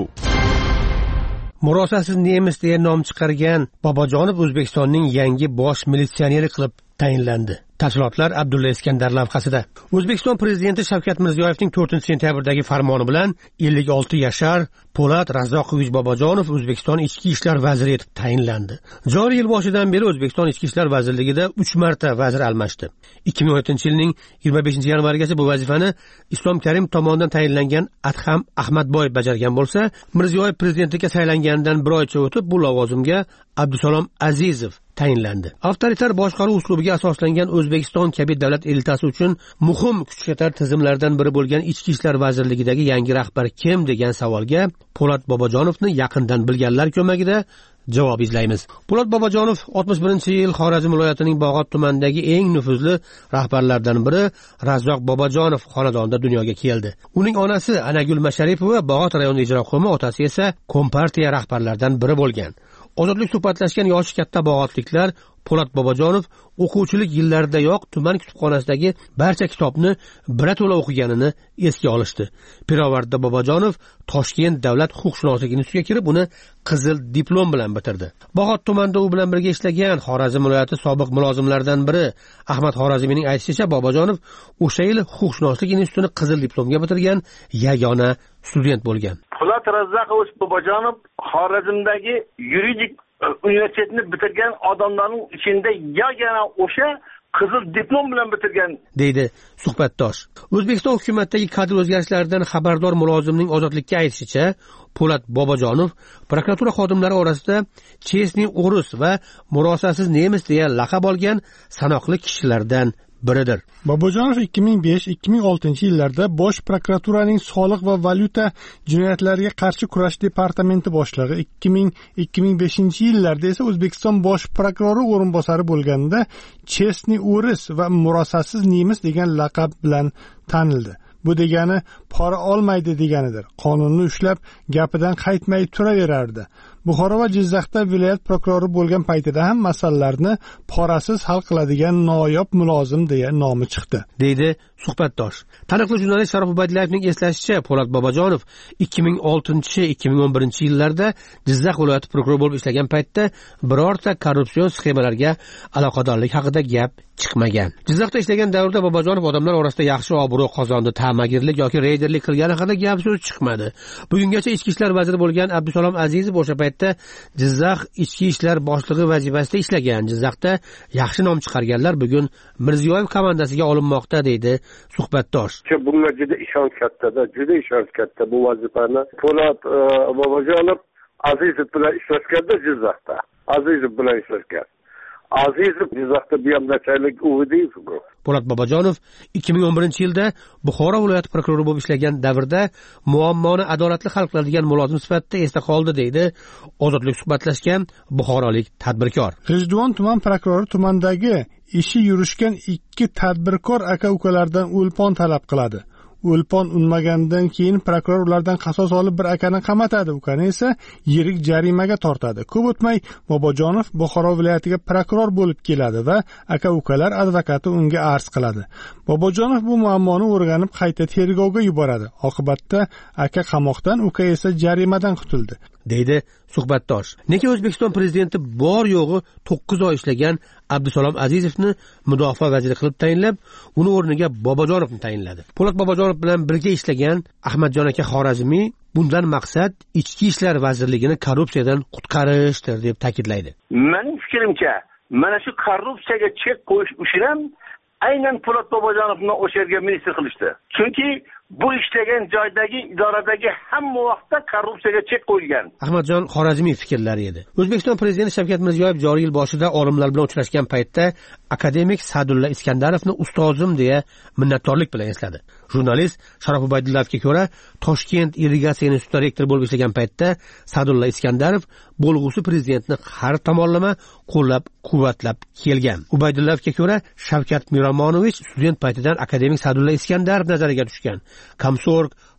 Murosasiz nemis deya nom chiqargan Bobojonov O'zbekistonning yangi bosh militsioneri qilib tayinlandi. Tafsilotlar Abdulla Iskandar lavhasida. O'zbekiston prezidenti Shavkat Mirziyoyevning to'rtinchi sentyabrdagi farmoni bilan ellik olti yashar Po'lat Razzoqovich Bobojonov O'zbekiston ichki ishlar vaziri etib tayinlandi. Joriy yil boshidan beri O'zbekiston ichki ishlar vazirligida uch marta vazir almashdi. ikki ming o'n yettinchi yilning yigirma beshinchi yanvarigacha bu vazifani Islom Karimov tomonidan tayinlangan Adham Ahmadboyev bajargan bo'lsa, Mirziyoyev prezidentlikka saylanganidan bir oycha o'tib bu lavozimga Abdusalom Azizov tayinlandi. Avtoritar boshqaruv uslubiga asoslangan O'zbekiston kabi davlat elitasi uchun muhim kuch-qatar tizimlardan biri bo'lgan Ichki ishlar vazirligidagi yangi rahbar kim degan savolga Po'lat Bobojonovni yaqindan bilganlar ko'magida javob izlaymiz. Po'lat Bobojonov oltmish birinchi yil Xorazm viloyatining Bog'ot tumanidagi eng nufuzli rahbarlardan biri Razzoq Bobojonov xonadonida dunyoga keldi. Uning onasi Anagul Masharipova Bog'ot rayoni ijroqo'mi, otasi esa Kompartiya rahbarlaridan biri bo'lgan. Ozodlik suhbatlashgan yoshi katta bog'otliklar Po'lat Bobojonov o'quvchilik yillaridayoq tuman kutubxonasidagi barcha kitobni birato'la o'qiganini esga olishdi. Pirovardda Bobojonov Toshkent davlat huquqshunoslik institutiga kirib, uni qizil diplom bilan bitirdi. Bog'ot tumanida u bilan birga ishlagan Xorazm viloyati sobiq mulozimlaridan biri Ahmad Xorazmiyning aytishicha, Bobojonov o'sha yil huquqshunoslik institutini qizil diplomga bitirgan yagona student bo'lgan. Po'lat Razzoqovich Bobojonov Xorazmdagi yuridik universitetni bitirgan odamlarning ichida yagona o'sha qizil diplom bilan bitirgan, deydi suhbatdosh. O'zbekiston hukumatidagi kadr o'zgarishlaridan xabardor mulozimning ozodlikka aytishicha, Po'lat Bobojonov prokuratura xodimlari orasida Chesniy O'rus va murosasiz nemis deya laqab olgan sanoqli kishilardan biridir. Bobojonov ikki ming besh ikki ming oltinchi yillarda Bosh prokuraturaning soliq va valyuta jinoyatlariga qarshi kurash departamenti boshlig'i, ikki ming ikki ming beshinchi yillarda esa O'zbekiston bosh prokurori o'rinbosari bo'lganida Chesniy O'rus va murosasiz nemis degan laqab bilan tanildi. Bu degani pora olmaydi deganidir. Qonunni ushlab, gapidan qaytmay turaverardi. Buxoro va Jizzaxda viloyat prokurori bo'lgan paytida ham masalalarni porasiz hal qiladigan noyob mulozim deya nomi chiqdi, deydi suhbatdosh. Taniqli jurnalist Sharof Ubaydillayevning eslashicha, Po'lat Bobojonov ikki ming oltinchi ikki ming o'n birinchi yillarda Jizzax viloyati prokurori bo'lib ishlagan paytda birorta korrupsion sxemalarga aloqadorlik haqida gap chiqmagan. Jizzaxda ishlagan davrda Bobojonov odamlar orasida yaxshi obro' qozondi, ta'magirlik yoki reyderlik qilgani haqida gap so'z chiqmadi. Bugungacha ichki ishlar vaziri bo'lgan Abdusalom Azizov o'sha paytda Jizzax ichki ishlar boshlig'i vazifasida ishlagan. Jizzaxda yaxshi nom chiqarganlar bugun Mirziyoyev komandasiga olinmoqda, deydi suhbatdosh. Bunga juda ishonch katta-da, juda ishonch katta bu vazifani. Po'lat Bobojonov Azizov bilan ishlashganda Jizzaxda, Azizov bilan ishlashgan. Azizov Jizzaxda buyamdachalik uvidiz bu. Po'lat Bobojonov ikki ming o'n birinchi yilda Buxoro viloyati prokurori bo'lib ishlagan davrda muammoni adolatli hal qiladigan mulozim sifatida esda qoldi, deydi ozodlik suhbatlashgan buxorolik tadbirkor. G'ijduvon tuman prokurori tumandagi ishi yurishgan ikki tadbirkor aka-ukalardan o'lpon talab qiladi. O'lpon unmagandan keyin prokuror ulardan qasos olib bir akani qamatadi, ukani esa yirik jarimaga tortadi. Ko'p o'tmay Bobojonov Buxoro viloyatiga prokuror bo'lib keladi va aka-ukalar advokati unga arz qiladi. Bobojonov bu muammoni o'rganib qayta tergovga yuboradi. Oqibatda aka qamoqdan, uka esa jarimadan qutuldi, deydi suhbatdosh. Nega O'zbekiston prezidenti bor yo'g'i to'qqiz oy ishlagan Abdusalom Azizovni mudofaa vaziri qilib tayinlab, uni o'rniga Bobojonovni tayinladi. Po'lat Bobojonov bilan birga ishlagan Ahmadjon aka Xorazmiy bundan maqsad ichki ishlar vazirligini korrupsiyadan qutqarishdir deb ta'kidlaydi. Mening fikrimcha, mana shu korrupsiyaga chek qo'yish uchun ham aynan Po'lat Bobojonovni o'sha yerga ministr qilishdi. Chunki bu ishlagan joydagi idoradagi hamma vaqtda korrupsiyaga chek qo'yilgan. Ahmadjon Xorazmiy fikrlari edi. O'zbekiston prezidenti Shavkat Mirziyoyev joriy yil boshida olimlar bilan uchrashgan paytda akademik Sadulla Iskandarovni ustozim deya minnatdorlik bilan esladi. Jurnalist Sharof Ubaydillayevga ko'ra, Toshkent irrigatsiya instituti rektori bo'lib ishlagan paytda Sadulla Iskandarov bo'lg'usi prezidentni har tomonlama qo'llab-quvvatlab kelgan. Ubaydillayevga ko'ra, Shavkat Miromonovich student paytidan akademik Sadulla Iskandarov nazariga tushgan. Komsorg,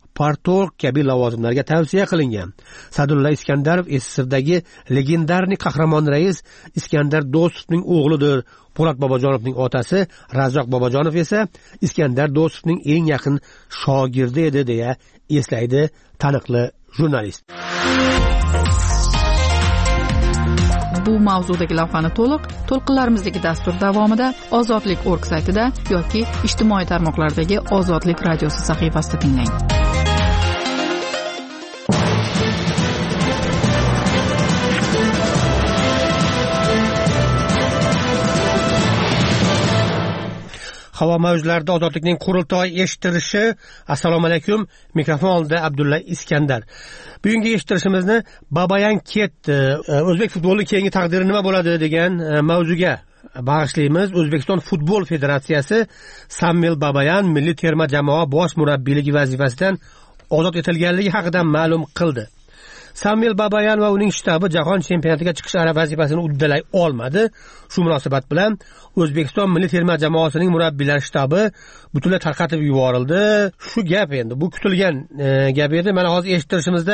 partorg kabi lavozimlarga tavsiya qilingan. Sadulla Iskandarov SSRdagi legendarniy qahramon rais Iskandar Do'stovning o'g'lidir. Po'lat Bobojonovning otasi Razzoq Bobojonov esa Iskandar Do'stovning eng yaqin shogirdi edi deya eslaydi taniqli jurnalist. Bu mavzudagi lavhani to'liq to'lqinlarimizdagi dastur davomida ozodlik org saytida yoki ijtimoiy tarmoqlardagi Ozodlik radiosi sahifasida tinglang. Havo mavjlarida ozodlikning qurultoy eshittirishi. Assalomu alaykum. Mikrofon oldida Abdulla Iskandar. Bugungi eshittirishimizni Babayan ketdi. O'zbek futboli keyingi taqdiri nima bo'ladi degan mavzuga bag'ishlaymiz. O'zbekiston Futbol Federatsiyasi Samvel Babayan milliy terma jamoa bosh murabbiyligi vazifasidan ozod etilganligi haqida ma'lum qildi. Samvel Babayan va uning shtabi jahon chempionatiga chiqish vazifasini uddalay olmadi. Shu munosabat bilan O'zbekiston milliy terma jamoasining murabbiylar shtabi butunlay tarqatib yuborildi. Shu gap endi, bu kutilgan e, gap edi. Mana hozir eshittirishimizda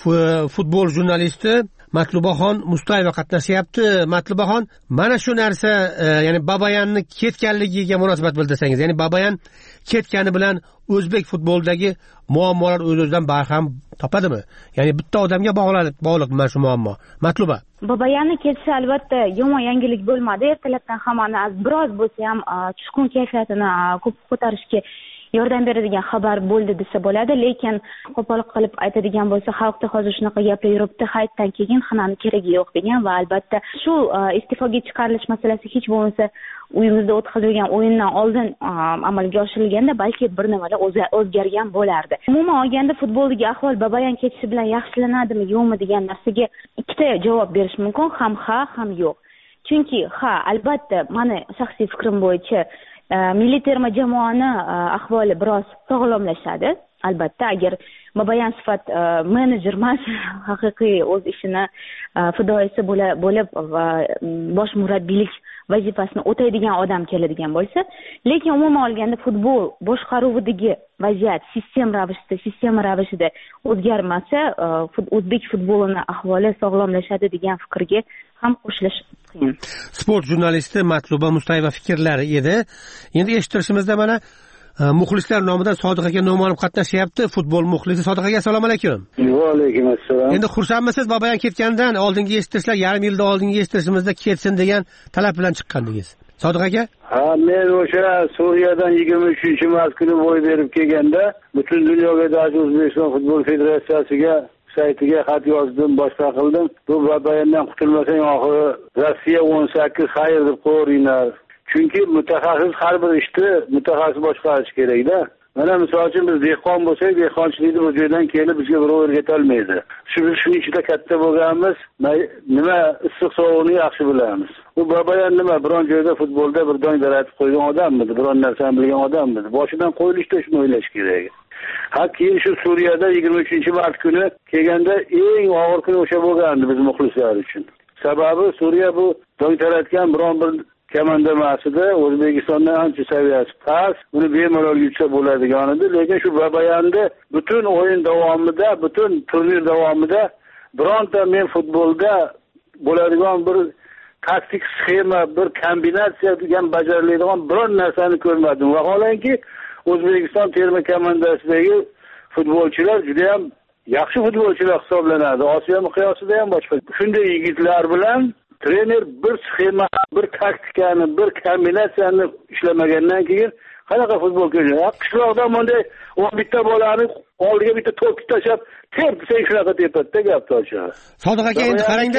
futbol jurnalisti Matlubaxon Mustayeva qatnashyapti. Matlubaxon, mana shu narsa, e, ya'ni Babayanni ketganligiga munosabat bildirsangiz, ya'ni Babayan ketgani bilan o'zbek futbolidagi muammolar o'z-o'zidan barham topadimi? Ya'ni bitta odamga bog'liq, bog'liq mana shu muammo. Matluba. Babayanni ketishi albatta yomon yangilik bo'lmadi. Ertalabdan hammani biroz bo'lsa ham tushkun kayfiyatini ko'tarishga yordam beradigan xabar bo'ldi desa bo'ladi, lekin qo'pollik qilib aytadigan bo'lsa, xalqda hozir shunaqa gaplar yuribdi, hayitdan keyin xinani keragi yo'q degan va albatta shu iste'foga chiqarilish masalasi hech bo'lmasa uyimizda o'tkazilgan o'yindan oldin amalga oshirilganda balki bir nimalar o'zgargan bo'lardi. Umuman olganda futboldagi ahvol Babayan ketishi bilan yaxshilanadimi, yo'qmi degan narsaga ikkita javob berish mumkin, ham ha, ham yo'q. Chunki ha, albatta, meni shaxsiy fikrim bo'yicha milliy terma jamoani ahvoli biroz sog'lomlashadi. Albatta, agar Babayan sifat menejer emas, haqiqiy o'z ishini fidoyisi bo'lib va bosh murabbiylik vazifasini o'taydigan odam keladigan bo'lsa, lekin umuman olganda futbol boshqaruvidagi vaziyat sistem ravishida, sistema ravishida o'zgarmasa, o'zbek futbolini ahvoli sog'lomlashadi degan fikrga ham qo'shilish qiyin. Sport jurnalisti Matluba Mustayeva fikrlari edi. Endi eshittirishimizda mana muxlislar nomidan Sodiq aka noma'lum qatnashyapti. Futbol muxlisi Sodiq aka, assalomu alaykum. Va alaykum assalom. Endi xursandmisiz Babayan ketgandan? Oldingi eshittirishlar yarim yilda oldingi eshittirishimizda ketsin degan talab bilan chiqqandingiz. Sodiq aka? Ha, men o'sha Suriyadan yigirma uchinchi mart kuni bo'y berib kelganda butun dunyoga daji O'zbekiston Futbol Federatsiyasiga saytiga xat yozdim, boshqa qildim. Bu Babayandan qutulmasang oxiri Rossiya o'n sakkiz xayr deb qo'yinglar. Chunki mutaxassis har bir ishni mutaxassis boshqarish kerak-da. Mana misol uchun biz dehqon bo'lsak, dehqonchilikni bu joydan kelib bizga birov o'rgata olmaydi. Shu biz shuning ichida katta bo'lganmiz, nima issiq sovuqni yaxshi bilamiz. Bu Babayan nima, biron joyda futbolda bir dong daratib qo'ygan odammidi, biron narsani bilgan odammidi. Boshidan qo'yilishda shuni o'ylash kerak. Ha, keyin shu Suriyada yigirma uchinchi mart kuni kelganda eng og'ir kun o'sha bo'lgandi biz muxlislar uchun. Sababi Suriya bu dong taratgan biron bir komanda emasida, O'zbekistondan ancha saviyasi past, uni bemalol yutsa bo'ladigan edi, lekin shu Babayanni butun o'yin davomida, butun turnir davomida bironta men futbolda bo'ladigan bir taktik sxema, bir kombinatsiya degan bajariladigan biron narsani ko'rmadim. Vaholanki O'zbekiston terma komandasidagi futbolchilar juda ham yaxshi futbolchilar hisoblanadi. Osiyo miqyosida ham boshqa. Shunday yigitlar bilan trener bir sxema, bir taktikani, bir kombinatsiyani ishlamagandan keyin qanaqa futbol ko'radi? Qishloqdan bunday o'n bitta bolani oldiga bitta to'p tashlab, tep sen shunaqa tepatda gap to'shadi. Sodiq aka, endi qarangda,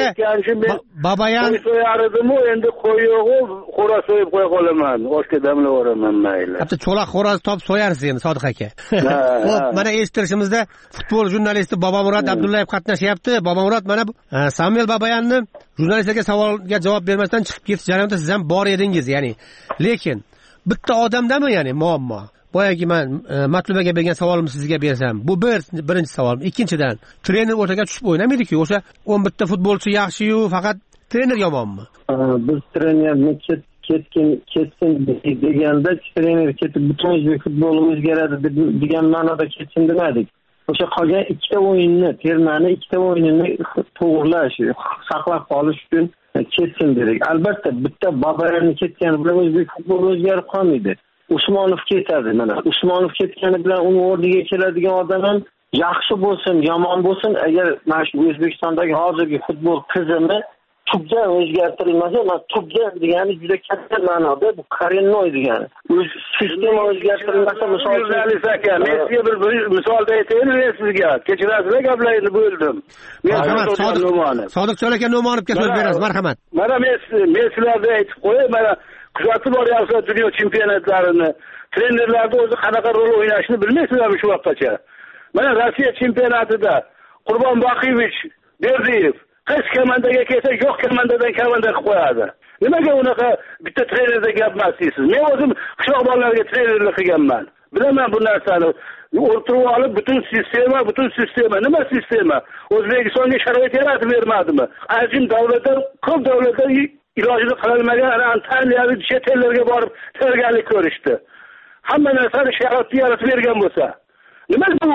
Babayan so'yardim, endi qo'y yo'q, xo'roz so'yib qo'ya qolaman, oshga damlab oraman mayli. Hatto cho'loq xo'roz top so'yarsiz endi Sodiq aka. Xo'p, mana eshittirishimizda futbol jurnalisti Bobomurod Abdullayev qatnashyapti. Bobomurod, mana Samvel Babayanni jurnalistlarga savolga javob bermasdan chiqib ketish jarayonida siz ham bor edingiz, ya'ni. Lekin bitta odamdami, ya'ni muammo? Boyagi men Matlubaga bergan savolimni sizga bersam, bu bir birinchi savol. Ikkinchidan, trener o'rtaga tushib o'ynamaydi-ku, o'sha o'n bitta futbolchi yaxshi-yu, faqat trener yomonmi? Biz trenerni ketkin ketsin deganda trener ketib butun o'zbek futboli o'zgaradi degan ma'noda ketsin demadik. o'sha qolgan ikkita o'yinni, termani ikkita o'yinini to'g'irlash, saqlab qolish uchun ketsin dedik. Albatta bitta Babayarni ketgani bilan o'zbek futboli o'zgarib qolmaydi. Usmonov ketadi mana. Usmonov ketgani bilan uni o'rniga keladigan odam ham yaxshi bo'lsin, yomon bo'lsin, agar mana shu O'zbekistondagi hozirgi futbol tizimi tubdan o'zgartirilmasa, mana tubdan degani juda katta ma'noda bu korennoy degani. O'z sistema o'zgartirilmasa, misol jurnalist aka, men sizga bir misolda aytaymi sizga? Kechirasizlar, gaplarni bo'ldim. Men Sodiqjon aka No'monovga so'z berasiz, marhamat. Mana men men sizlarga aytib qo'yay, mana kuzatib boryapsiz dunyo chempionatlarini. Trenerlarni o'zi qanaqa rol o'ynashini bilmaysizlarmi shu vaqtgacha? Mana Rossiya chempionatida Qurbon Boqiyevich, Berdiyev qaysi komandaga kelsa, yo'q komandadan komanda qilib qo'yadi. Nimaga unaqa bitta trenerda gap emas deysiz? Men o'zim qishloq bolalarga trenerlik qilganman. Bilaman bu narsani. O'rtirib olib butun sistema, butun sistema, nima sistema? O'zbekistonga sharoit yaratib bermadimi? Ajin davlatlar, ko'p davlatlar ilojini qilolmagan Antaliyalik chet ellarga borib tayyorgarlik ko'rishdi. Hamma narsani sharoit yaratib bergan bo'lsa, nima bu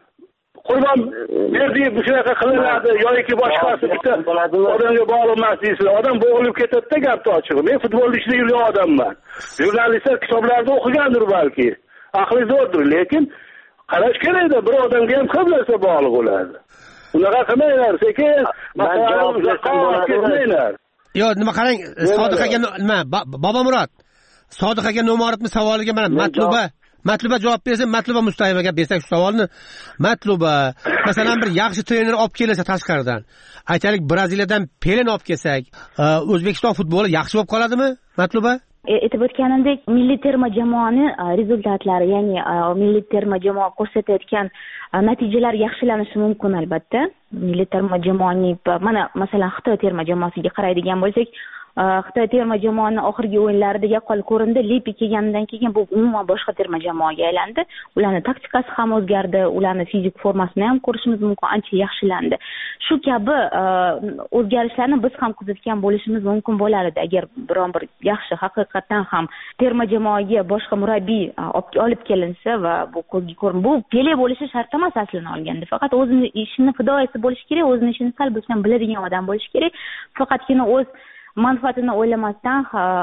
Qurbon Berdiyev shunaqa qilinadi yoki boshqasi bitta odamga bog'liq emas deysizlar. Odam bo'g'ilib ketadi-da, gapni ochig'i. Men futbolni ichida yurgan odamman. Jurnalistlar kitoblarda o'qigandir balki. Aqli zo'rdir, lekin qarash kerak-da, bir odamga ham ko'p narsa bog'liq bo'ladi. Unaqa qilmanglar, sekin. Men javob bermaylar. Yo'q, nima qarang, Sodiq aka nima, Bobomurod. Sodiq aka No'morovning savoliga mana Matluba Matluba javob bersa, Matluba Mustayevaga bersak shu savolni. Matluba, masalan bir yaxshi trener olib kelsa tashqaridan, aytaylik Braziliyadan Peleni olib kelsak, O'zbekiston futboli yaxshi bo'lib qoladimi, Matluba? Aytib o'tganimdek, milliy terma jamoani rezultatlari, ya'ni milliy terma jamoa ko'rsatayotgan natijalar yaxshilanishi mumkin albatta. Milliy terma jamoaning mana masalan Xitoy terma jamoasiga qaraydigan bo'lsak, Xitoy terma jamoasining oxirgi o'yinlarida yaqqol ko'rindi. Lipi kelgandan keyin bu umuman boshqa terma jamoaga aylandi. Ularning taktikasi ham o'zgardi, ularning fizik formasini ham ko'rishimiz mumkin, ancha yaxshilandi. Shu kabi o'zgarishlarni biz ham kuzatgan bo'lishimiz mumkin bo'lardi agar biron bir yaxshi haqiqatan ham terma jamoaga boshqa murabbiy olib kelinsa va bu ko'zga ko'rin. Bu Pele bo'lishi shart emas aslini olganda. Faqat o'zini ishini fidoyisi bo'lishi kerak, o'zini ishini sal bo'lsa ham biladigan odam bo'lishi kerak. Faqatgina o'z manfaatini o'ylamasdan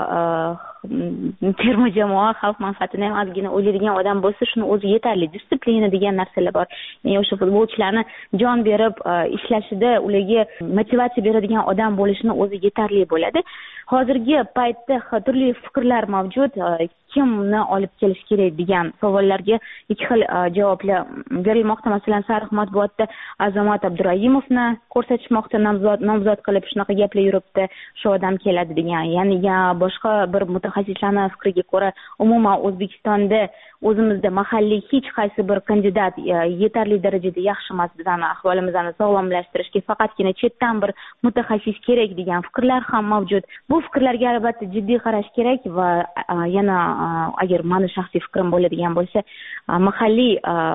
terma jamoa xalq manfaatini ham ozgina o'ylaydigan odam bo'lsa, shuni o'zi yetarli. Disiplina degan narsalar bor. Ya'ni o'sha futbolchilarni jon berib ishlashida ularga motivatsiya beradigan odam bo'lishini o'zi yetarli bo'ladi. Hozirgi paytda turli fikrlar mavjud. Kimni olib kelish kerak degan savollarga ikki xil javoblar berilmoqda. Masalan, Sariq matbuotda Azamat Abduraimovni ko'rsatishmoqda, nomzod nomzod qilib shunaqa gaplar yuribdi, shu odam keladi degan. Ya'ni ya boshqa bir mutaxassislarning fikriga ko'ra, umuman O'zbekistonda o'zimizda mahalliy hech qaysi bir kandidat yetarli darajada yaxshi emas, bizani ahvolimizni sog'lomlashtirishga faqatgina chetdan bir mutaxassis kerak degan fikrlar ham mavjud. Bu fikrlarga albatta jiddiy qarash kerak va yana agar mani shaxsiy fikrim bo'ladigan bo'lsa, mahalliy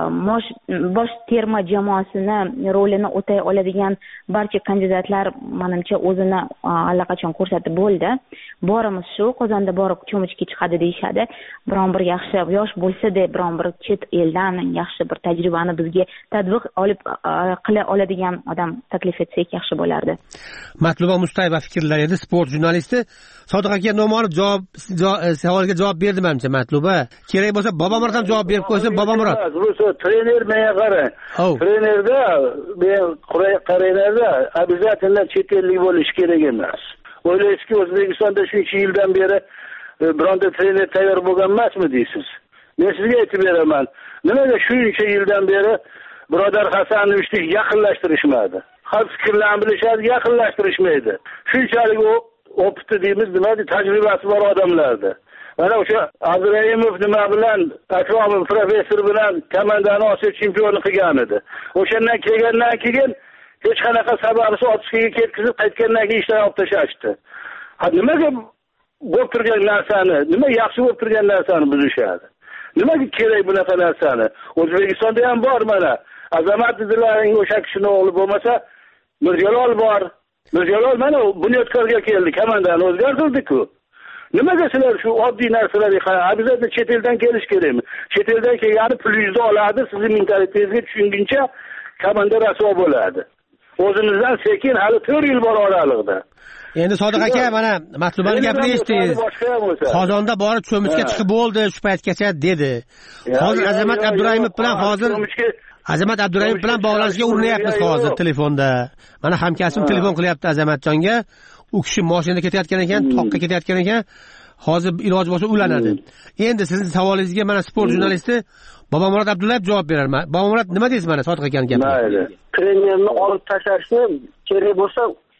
bosh terma jamoasini rolini o'tay oladigan barcha kandidatlar menimcha o'zini allaqachon ko'rsatib bo'ldi. Borimiz shu, Qozonda borib cho'michga chiqadi deyshadi. Biron bir yaxshi yosh bo'lsa-da, biron bir chet eldan yaxshi bir tajribani bizga tatbiq olib qila oladigan odam taklif etsak yaxshi bo'lardi. Matluba Mustayeva fikrlar edi, sport jurnalisti. Sodiq aka No'morov javob savolga javob berdi menimcha Matluba. Kerak bo'lsa Bobomurod ham javob berib qo'ysin. Bobomurod. Bu trener menga qarang. Trenerda men qaraylarda обязательно chet ellik bo'lish kerak emas. O'ylaysizki, O'zbekistonda shuncha yildan beri bironta trener tayyor bo'lgan emasmi deysiz? Men sizga aytib beraman. Nimaga shuncha yildan beri Birodar Hasanovni yaqinlashtirishmadi? Xalq fikrlarini bilishadi, yaqinlashtirishmaydi. Shunchalik opti deymiz, nima deydi, tajribasi bor odamlardi. Mana o'sha Abduraimov nima bilan, Akromov professor bilan komandani Osiyo chempioni qilgan edi. O'shandan kelgandan keyin hech qanaqa sababsiz otishga ketkizib qaytgandan keyin ishlar olib tashashdi. Ha, nimaga bo'lib turgan narsani, nima yaxshi bo'lib turgan narsani buzishadi? Nimaga kerak bunaqa narsani? O'zbekistonda ham bor mana. Azamat dedilaring o'sha kishini o'g'li bo'lmasa, Mirjalol bor. Mirjalol mana Bunyodkorga keldi, komandani o'zgartirdi-ku. nimaga sizlar shu oddiy narsalarga qarab обязательно chet eldan kelish kerakmi? Chet eldan kelgani pulingizni oladi, sizni mentalitetingizga tushunguncha komanda rasvo bo'ladi. O'zimizdan sekin hali to'rt yil bor oraliqda. Endi Sodiq aka, mana Matlubani gapini eshitdingiz. Qozonda borib cho'michga chiqib bo'ldi shu paytgacha dedi. Hozir Azamat Abdurayimov bilan hozir Azamat Abdurayimov bilan bog'lanishga urinyapmiz hozir telefonda. Mana hamkasbim telefon qilyapti Azamatjonga. U kishi mashinada ketayotgan ekan, toqqa ketayotgan ekan. Hozir iloji bo'lsa ulanadi. Endi sizning savolingizga mana sport jurnalisti Bobomurod Abdullayev javob berar. Bobomurod, nima deysiz mana Sodiq akaning gapiga? Mayli. Trenerni olib tashlashni kerak bo'lsa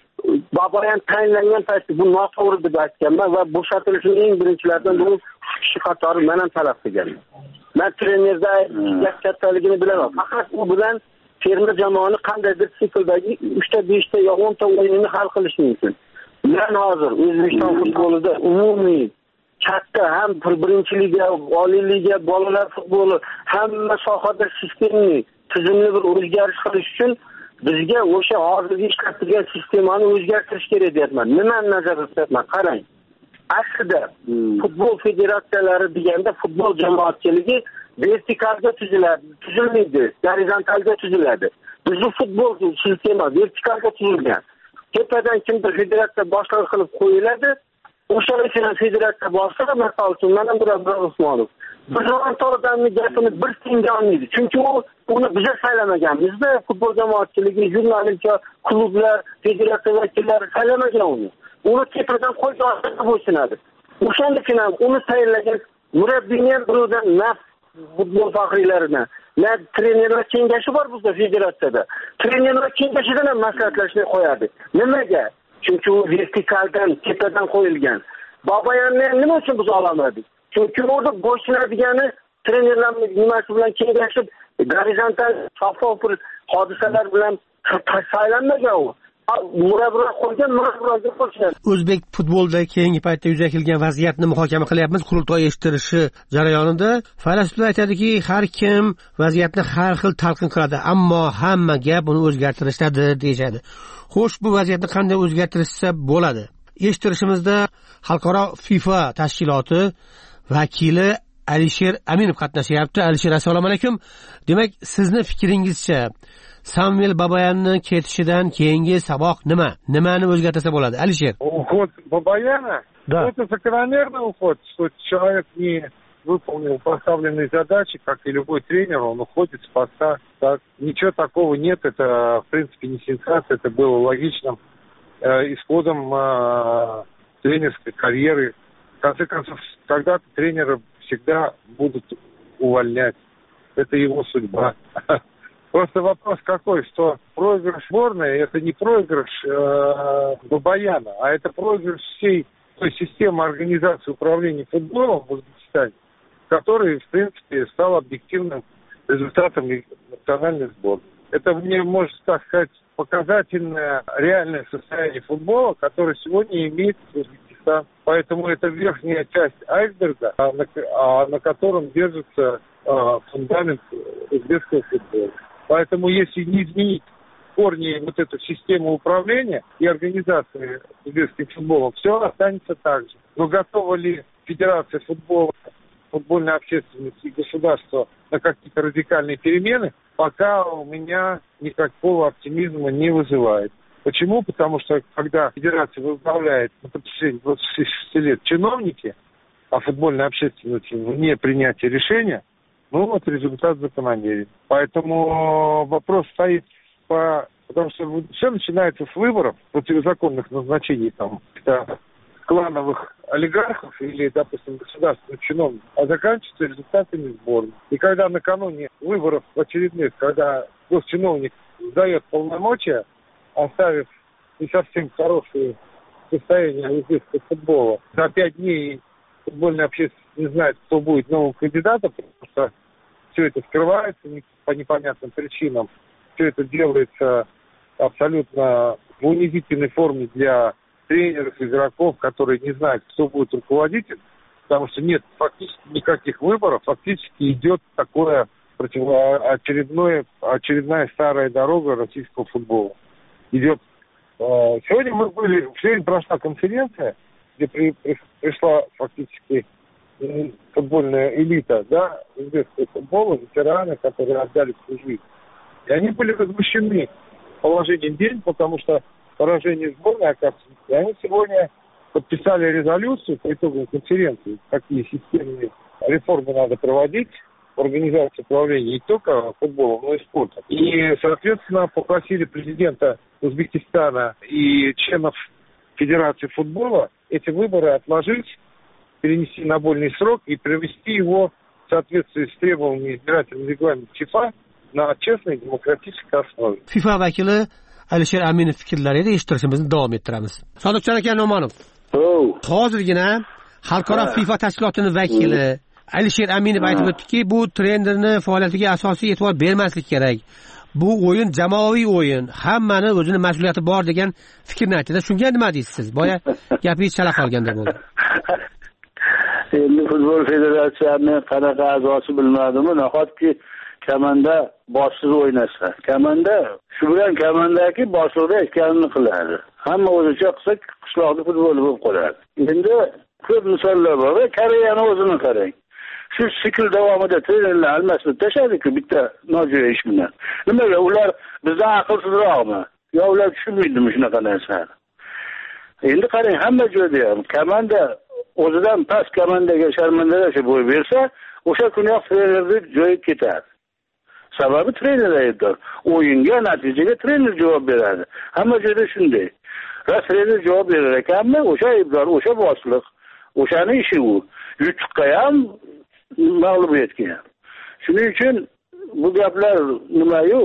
Babayan tayinlangan paytda bu noto'g'ri deb aytganman va bo'shatilishning eng birinchilardan bu kishi qatori men ham talab qilganman. Men trenerda gap kattaligini bilaman. Faqat u bilan terma jamoani qandaydir sikldagi uchta beshta yo o'nta o'yinni hal qilish mumkin. Men hozir O'zbekiston futbolida umumiy katta ham birinchi liga, oliy liga, bolalar futboli hamma sohada sistemli, tizimli bir o'zgarish qilish uchun bizga o'sha hozirgi ishlatilgan sistemani o'zgartirish kerak deyapman. Nimani nazarda tutyapman? Qarang. Aslida futbol federatsiyalari deganda futbol jamoatchiligi vertikalga tuziladi, tuzilmaydi, gorizontalga tuziladi. Bizning futbol sistema vertikalga tuzilgan. Tepadan kimdir federatsiya boshlig'i qilib qo'yiladi. O'sha uchun federatsiya boshlig'i misol uchun mana Murabbiy Usmonov. Biz odamni gapini bir tinga olmaydi. Chunki u uni biz saylamaganmizda, futbol jamoatchiligi, jurnalistlar, klublar, federatsiya vakillari saylamagan uni. Uni tepadan qo'yib ostida bo'ysunadi. O'shandan ham uni tayinlagan murabbiyni ham birovdan naf futbol faxriylaridan, na trenerlar kengashi bor bizda federatsiyada. Trenerlar kengashidan ham maslahatlashni qo'yadi. Nimaga? Chunki u vertikaldan, tepadan qo'yilgan. Babayanni nima uchun biz olamadik? Chunki orada bo'ysunadigani trenerlarning nimasi bilan kengashib, gorizontal shaffof hodisalar bilan saylanmagan u. O'zbek futbolida keyingi paytda yuzaga kelgan vaziyatni muhokama qilyapmiz. Qurultoy eshittirishi jarayonida falasuflar aytadiki, har kim vaziyatni har xil talqin qiladi, ammo hamma gap uni o'zgartirishadi deyishadi. Xo'sh, bu vaziyatni qanday o'zgartirishsa bo'ladi? Eshittirishimizda Xalqaro FIFA tashkiloti vakili Alisher Aminov qatnashyapti. Alisher, assalomu alaykum. Demak, sizni fikringizcha Samuel Babayanni ketishidan keyingi saboq nima? Nimani o'zgartirsa bo'ladi? Alisher. Уход Бабаяна? Да. Это закономерный уход, что человек не выполнил поставленные задачи, как и любой тренер, он уходит с поста. Так, ничего такого нет, это в принципе не сенсация, это было логичным э, исходом э, тренерской карьеры. В конце концов, когда-то тренера всегда будут увольнять. Это его судьба. Просто вопрос какой, что проигрыш сборной – это не проигрыш э, Бабаяна, а это проигрыш всей той системы организации управления футболом в Узбекистане, который, в принципе, стал объективным результатом национальной сборной. Это, мне можно так сказать, показательное реальное состояние футбола, которое сегодня имеет Узбекистан. Поэтому это верхняя часть айсберга, а на, а на котором держится а, фундамент узбекского футбола. Поэтому если не изменить корни вот эту систему управления и организации узбекским футболом, все останется так же. Но готова ли Федерация футбола, футбольной общественности и государства на какие-то радикальные перемены, пока у меня никакого оптимизма не вызывает. Почему? Потому что когда Федерация возглавляет на протяжении двадцати шести лет чиновники, а футбольная общественность вне принятия решения, ну вот результат закономерен. Поэтому вопрос стоит по... Потому что все начинается с выборов, противозаконных назначений там, клановых олигархов или, допустим, государственных чиновников, а заканчивается результатами сборной. И когда накануне выборов очередных, когда госчиновник сдает полномочия, оставив не совсем хорошее состояние узбекского футбола, за пять дней футбольная общественность не знает, кто будет новым кандидатом, потому что все это скрывается по непонятным причинам. Все это делается абсолютно в унизительной форме для тренеров, игроков, которые не знают, кто будет руководитель, потому что нет фактически никаких выборов, фактически идет такое очередное, очередная старая дорога российского футбола. Идет. Сегодня мы были, сегодня прошла конференция где при, при, пришла фактически футбольная элита, да, узбекского футбола, ветераны, которые отдали свою жизнь. И они были возмущены положением дел, потому что поражение сборной, оказывается, и они сегодня подписали резолюцию по итогам конференции, какие системные реформы надо проводить в организации управления не только футболом, но и спортом. И, соответственно, попросили президента Узбекистана и членов Федерации футбола эти выборы отложить, перенести на более срок и привести его в соответствии с требованиями избирательного регламента ФИФА на честной demokratik основе. FIFA vakili Alisher Aminov fikrlariga eshittirishimizni davom ettiramiz. Sodiqjon aka Nomonov. Hozirgina xalqaro FIFA tashkilotining vakili Alisher Aminov aytib o'tdiki, bu trenderni faoliyatiga asosiy e'tibor bermaslik kerak. Bu o'yin jamoaviy o'yin, hammani o'zini mas'uliyati bor degan fikrni aytdi. Shunga nima deysiz siz? Boya gapingiz chala qolganda bo'ldi. Endi futbol federatsiyasining qanaqa a'zosi bilmadimi, nahotki kamanda boshsiz o'ynasa. Kamanda shu bilan kamandaki boshliqda aytganini qiladi. Hamma o'zicha qilsa qishloqda futbol bo'lib qoladi. Endi ko'p misollar bor. Koreyani o'zini qarang. Shu sikl davomida trenerlar almashtirib tashladi-ku bitta nojo'ya ish bilan. Nimaga ular bizdan aqlsizroqmi? Yo ular tushunmaydimi shunaqa narsani? Endi qarang, hamma joyda ham komanda o'zidan past komandaga sharmandalasha bo'y bersa, o'sha kuniyoq trenerning joyi ketadi. Sababi trener aybdor. O'yinga, natijaga trener javob beradi. Hamma joyda shunday. Va trener javob berar ekanmi, o'sha aybdor, o'sha boshliq, o'shaning ishi u. Yutuqqa ham, mag'lubiyatga ham. Shuning uchun bu gaplar nima-yu?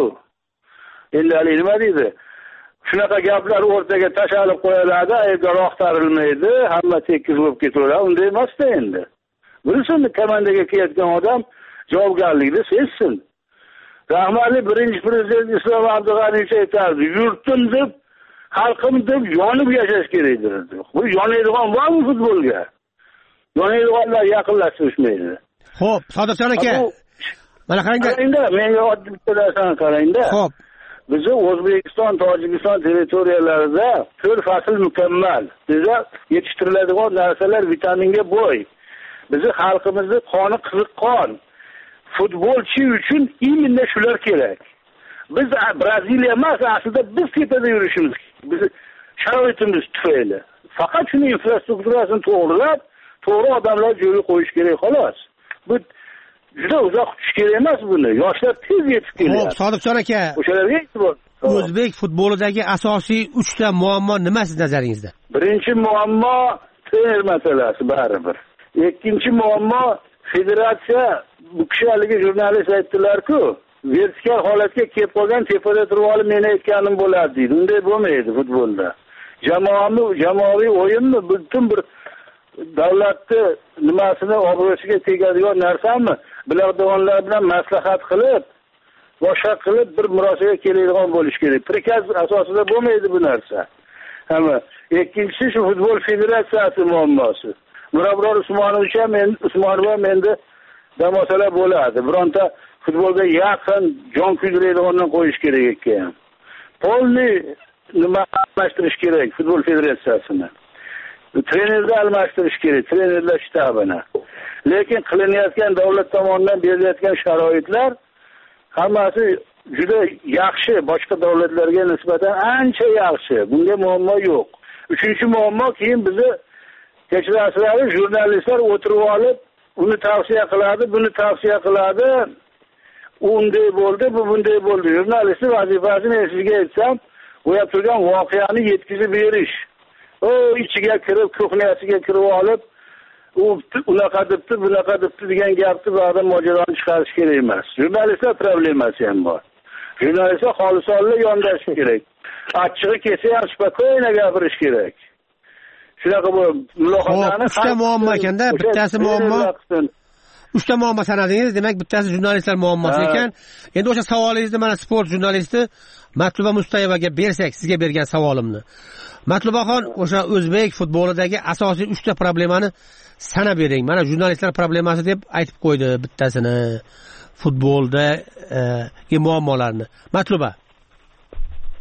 Endi hali nima deydi? Shunaqa gaplar o'rtaga tashalib qo'yiladi, aybdor axtarilmaydi, hamma tekis bo'lib ketaveradi. Unday emas-da endi. Bilsin, komandaga kelayotgan odam javobgarlikni sezsin. Rahmatli birinchi prezident Islom Abdug'aniyevich aytardi, yurtim deb, xalqim deb yonib yashash kerakdir. Bu yonaydigan bormi futbolga? Yonaydiganlar yaqinlashtirishmaydi. Xo'p, Sodiqjon aka. Mana qarangda, menga oddiy bitta narsani qarangda. Xo'p. Bizi O'zbekiston, Tojikiston territoriyalarida to'rt fasl mukammal. Bizda yetishtiriladigan narsalar vitaminga boy. Bizi xalqimizning qoni qiziq qon. Futbolchi uchun imенно shular kerak. Biz Braziliya emas, aslida biz tepada yurishimiz. Biz sharoitimiz tufayli. Faqat shuni infrastrukturasini to'g'rilab, to'g'ri odamlar joyiga qo'yish kerak xolos. Bu juda uzoq kutish kerak emas buni. Yoshlar tez yetib keladi. Xo'p, Sodiqjon aka. O'shalarga e'tibor. O'zbek futbolidagi asosiy uchta muammo nima siz nazaringizda? Birinchi muammo trener masalasi baribir. Ikkinchi muammo federatsiya, bu kishi haligi jurnalist aytdilar-ku, vertikal holatga kelib qolgan, tepada turib olib meni aytganim bo'ladi deydi. Unday bo'lmaydi futbolda. Jamoami, jamoaviy o'yinmi, butun bir davlatni nimasini obro'siga tegadigan narsami? Bilardonlar bilan maslahat qilib, boshqa qilib bir murosaga keladigan bo'lish kerak. Prikaz asosida bo'lmaydi bu narsa. Hamma ikkinchisi shu futbol federatsiyasi muammosi. Murabror Usmonovich ham men Usmonov ham endi damosalar bo'ladi. Bironta futbolga yaqin jon kuydiradigandan qo'yish kerak ekan. Polni nima almashtirish kerak futbol federatsiyasini. Trenerni almashtirish kerak, trenerlar shtabini. Lekin qilinayotgan davlat tomonidan berilayotgan sharoitlar hammasi juda yaxshi, boshqa davlatlarga nisbatan ancha yaxshi. Bunga muammo yo'q. Uchinchi muammo keyin bizni kechirasizlar, jurnalistlar o'tirib olib, uni tavsiya qiladi, buni tavsiya qiladi. Unday bo'ldi, bu bunday bo'ldi. Jurnalistning vazifasini sizga aytsam, o'yab turgan voqeani yetkazib berish. O ichiga kirib, ko'hnasiga kirib olib, u unaqa debdi, bunaqa debdi degan gapni ba'zan mojaroni chiqarish kerak emas. Jurnalistlar problemasi ham bor. Jurnalistlar xolisonli yondashish kerak. Achchig'i kelsa ham spokойно gapirish kerak. Shunaqa bo'lib, mulohazani uchta muammo ekanda, bittasi muammo. Uchta muammo sanadingiz, demak bittasi jurnalistlar muammosi ekan. Endi o'sha savolingizni mana sport jurnalisti Matluba Mustayevaga bersak, sizga bergan savolimni. Matlubaxon, o'sha o'zbek futbolidagi asosiy uchta problemani sanab bering. Mana jurnalistlar problemasi deb aytib qo'ydi bittasini. Futboldagi muammolarni. Matluba.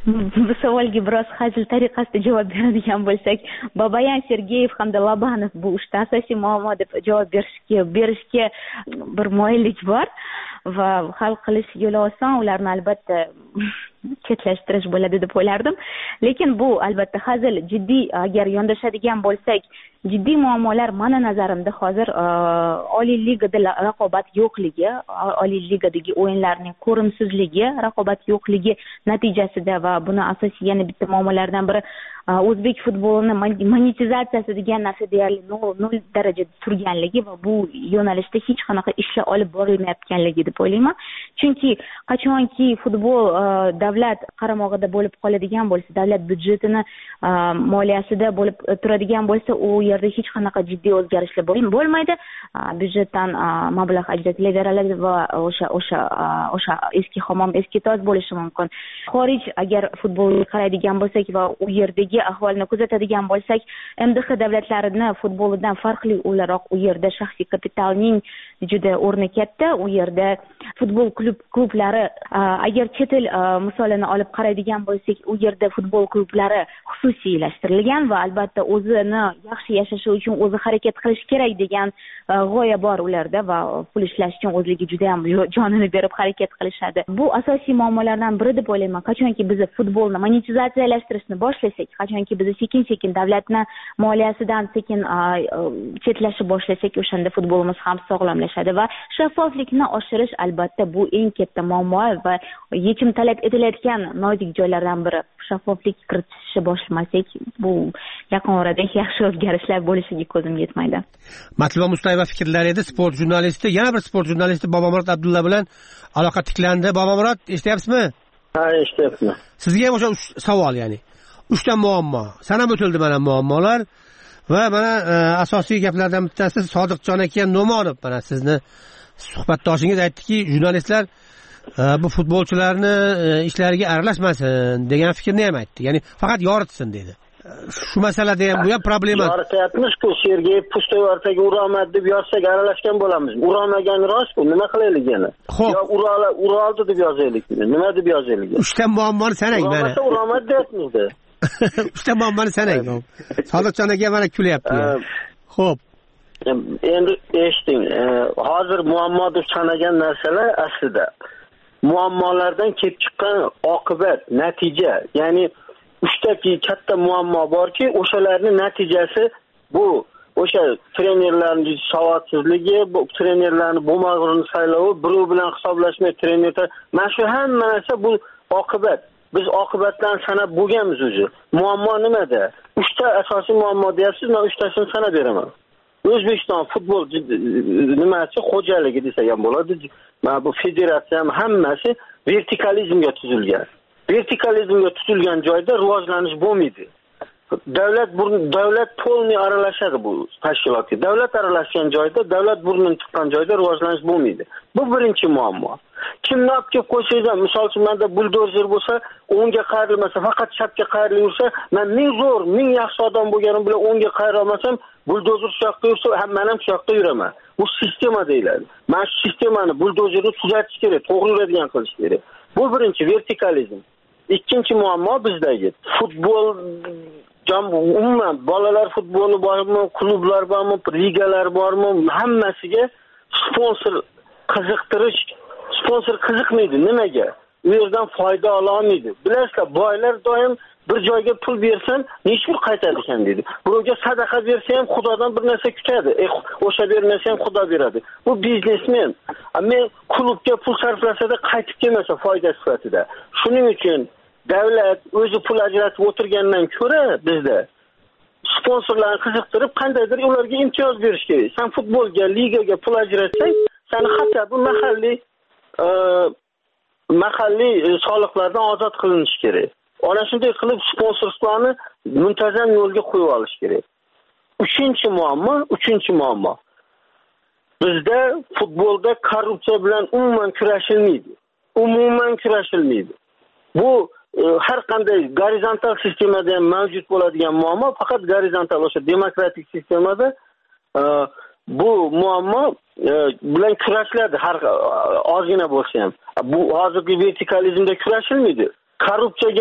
bu savolga biroz hazil tariqasida javob beradigan bo'lsak, Babayan, Sergeyev hamda Lobanov bu uchta asosiy muammo deb javob berishga berishga bir moyillik bor va hal qilish yo'li oson, ularni albatta chetlashtirish bo'ladi deb o'ylardim. Lekin bu albatta hazil, jiddiy agar yondashadigan bo'lsak, jiddiy muammolar mana nazarimda hozir Oliy Ligada raqobat yo'qligi, Oliy Ligadagi o'yinlarning ko'rimsizligi, raqobat yo'qligi natijasida va buni asosiy yana bitta muammolardan biri o'zbek futbolini monetizatsiyasi degan narsa deyarli nol darajada turganligi va bu yo'nalishda hech qanaqa ishlar olib borilmayotganligi deb o'ylayman. Chunki qachonki futbol davlat qaramog'ida bo'lib qoladigan bo'lsa, davlat byudjetini moliyasida bo'lib turadigan bo'lsa, u yerda hech qanaqa jiddiy o'zgarishlar bo'lmaydi. Byudjetdan mablag' ajratilaveradi va o'sha o'sha o'sha eski hamon eski toz bo'lishi mumkin. Xorij agar futbolga qaraydigan bo'lsak va u yerdagi ahvolni kuzatadigan bo'lsak, M D H davlatlarini futbolidan farqli o'laroq u yerda shaxsiy kapitalning juda o'rni katta. U yerda futbol klub klublari agar chet el misolini olib qaraydigan bo'lsak, u yerda futbol klublari xususiylashtirilgan va albatta o'zini yaxshi yashashi uchun o'zi harakat qilish kerak degan g'oya bor ularda va pul ishlash uchun o'zligi juda ham jonini berib harakat qilishadi. Bu asosiy muammolardan biri deb o'ylayman. Qachonki biz futbolni monetizasiyalashtirishni boshlasak, qachonki biz sekin-sekin davlatni moliyasidan sekin chetlashib boshlasak, o'shanda futbolimiz ham sog'lomlashadi va shaffoflikni oshirish albatta bu eng katta muammo va yechim talab etilayotgan nozik joylardan biri. Shaffoflik kiritishni boshlamasak, bu yaqin orada yaxshi o'zgarishlar bo'lishiga ko'zim yetmaydi. Matluba Mustayeva fikrlari edi. Sport jurnalisti, yana bir sport jurnalisti Bobomurod Abdulla bilan aloqa tiklandi. Bobomurod, eshityapsizmi? Ha, eshityapman. Sizga ham o'sha savol, ya'ni uchta muammo sanab o'tildi mana muammolar va mana asosiy gaplardan bittasi Sodiqjon aka No'monov mana sizni suhbatdoshingiz aytdiki, jurnalistlar bu futbolchilarni ishlariga aralashmasin degan fikrni ham aytdi. Ya'ni faqat yoritsin dedi. Shu masalada ham bu ham problema. Yorityapmiz-ku, Sergey pustoy ortaga urolmadi deb yozsak aralashgan bo'lamiz. Urolmagani rost-ku, nima qilaylik yana? Yo urala uroldi deb yozaylikmi? Nima deb yozaylik? Uchta muammoni sanang mana. Urolmasa urolmadi deyapmiz-da. Uchta muammoni sanang. Sodiqjon aka mana kulyapti. Xo'p. Endi eshiting, hozir muammo deb sanagan narsalar aslida muammolardan kelib chiqqan oqibat, natija, ya'ni uchtaki katta muammo borki, o'shalarning natijasi bu o'sha trenerlarning savodsizligi, bu trenerlarning bo'mag'urini saylovi, birov bilan hisoblashmay trenerlar, mana shu hamma narsa bu oqibat. Biz oqibatdan sanab bo'lganmiz o'zi. Muammo nimada? Uchta asosiy muammo deyapsiz, men uchtasini sanab beraman. O'zbekiston futbol nimasi xo'jaligi desak ham bo'ladi. Mana bu federatsiya ham hammasi vertikalizmga tuzilgan. Vertikalizmga tuzilgan joyda rivojlanish bo'lmaydi. Davlat davlat to'liq aralashadi bu tashkilotga. Davlat aralashgan joyda, davlat burnini tiqqan joyda rivojlanish bo'lmaydi. Bu birinchi muammo. Kimni olib kelib qo'ysangiz ham, misol uchun menda buldozer bo'lsa, o'ngga qayrilmasa, faqat chapga qayrilib yursa, men ming zo'r, ming yaxshi odam bo'lganim bilan o'ngga qayra olmasam, buldozer shu yoqda yursa, ham men ham shu yoqda yuraman. Bu sistema deyiladi. Mana shu sistemani buldozerni tuzatish kerak, to'g'ri yuradigan qilish kerak. Bu birinchi vertikalizm. Ikkinchi muammo bizdagi futbol umuman bolalar futboli bormi, klublar bormi, ligalar bormi, hammasiga sponsor qiziqtirish, sponsor qiziqmaydi. Nimaga? U yerdan foyda ola olmaydi. Bilasizlar, boylar doim bir joyga pul bersam, nechun qaytadi ekan deydi. Birovga sadaqa bersa ham Xudodan bir narsa kutadi. E, o'sha bermasa ham Xudo beradi. Bu biznesmen. Men klubga pul sarflasada qaytib kelmasa foyda sifatida. Shuning uchun davlat o'zi pul ajratib o'tirgandan ko'ra bizda sponsorlarni qiziqtirib qandaydir ularga imtiyoz berish kerak. Sen futbolga, ligaga pul ajratsang, seni hatto bu mahalliy mahalliy soliqlardan ozod qilinish kerak. Ana shunday qilib sponsorlarni muntazam yo'lga qo'yib olish kerak. Uchinchi muammo, uchinchi muammo. Bizda futbolda korrupsiya bilan umuman kurashilmaydi. Umuman kurashilmaydi. Bu har qanday gorizontal sistemada ham mavjud bo'ladigan muammo, faqat gorizontal o'sha demokratik sistemada bu muammo bilan kurashiladi har ozgina bo'lsa ham. Bu hozirgi vertikalizmda kurashilmaydi. korrupsiyaga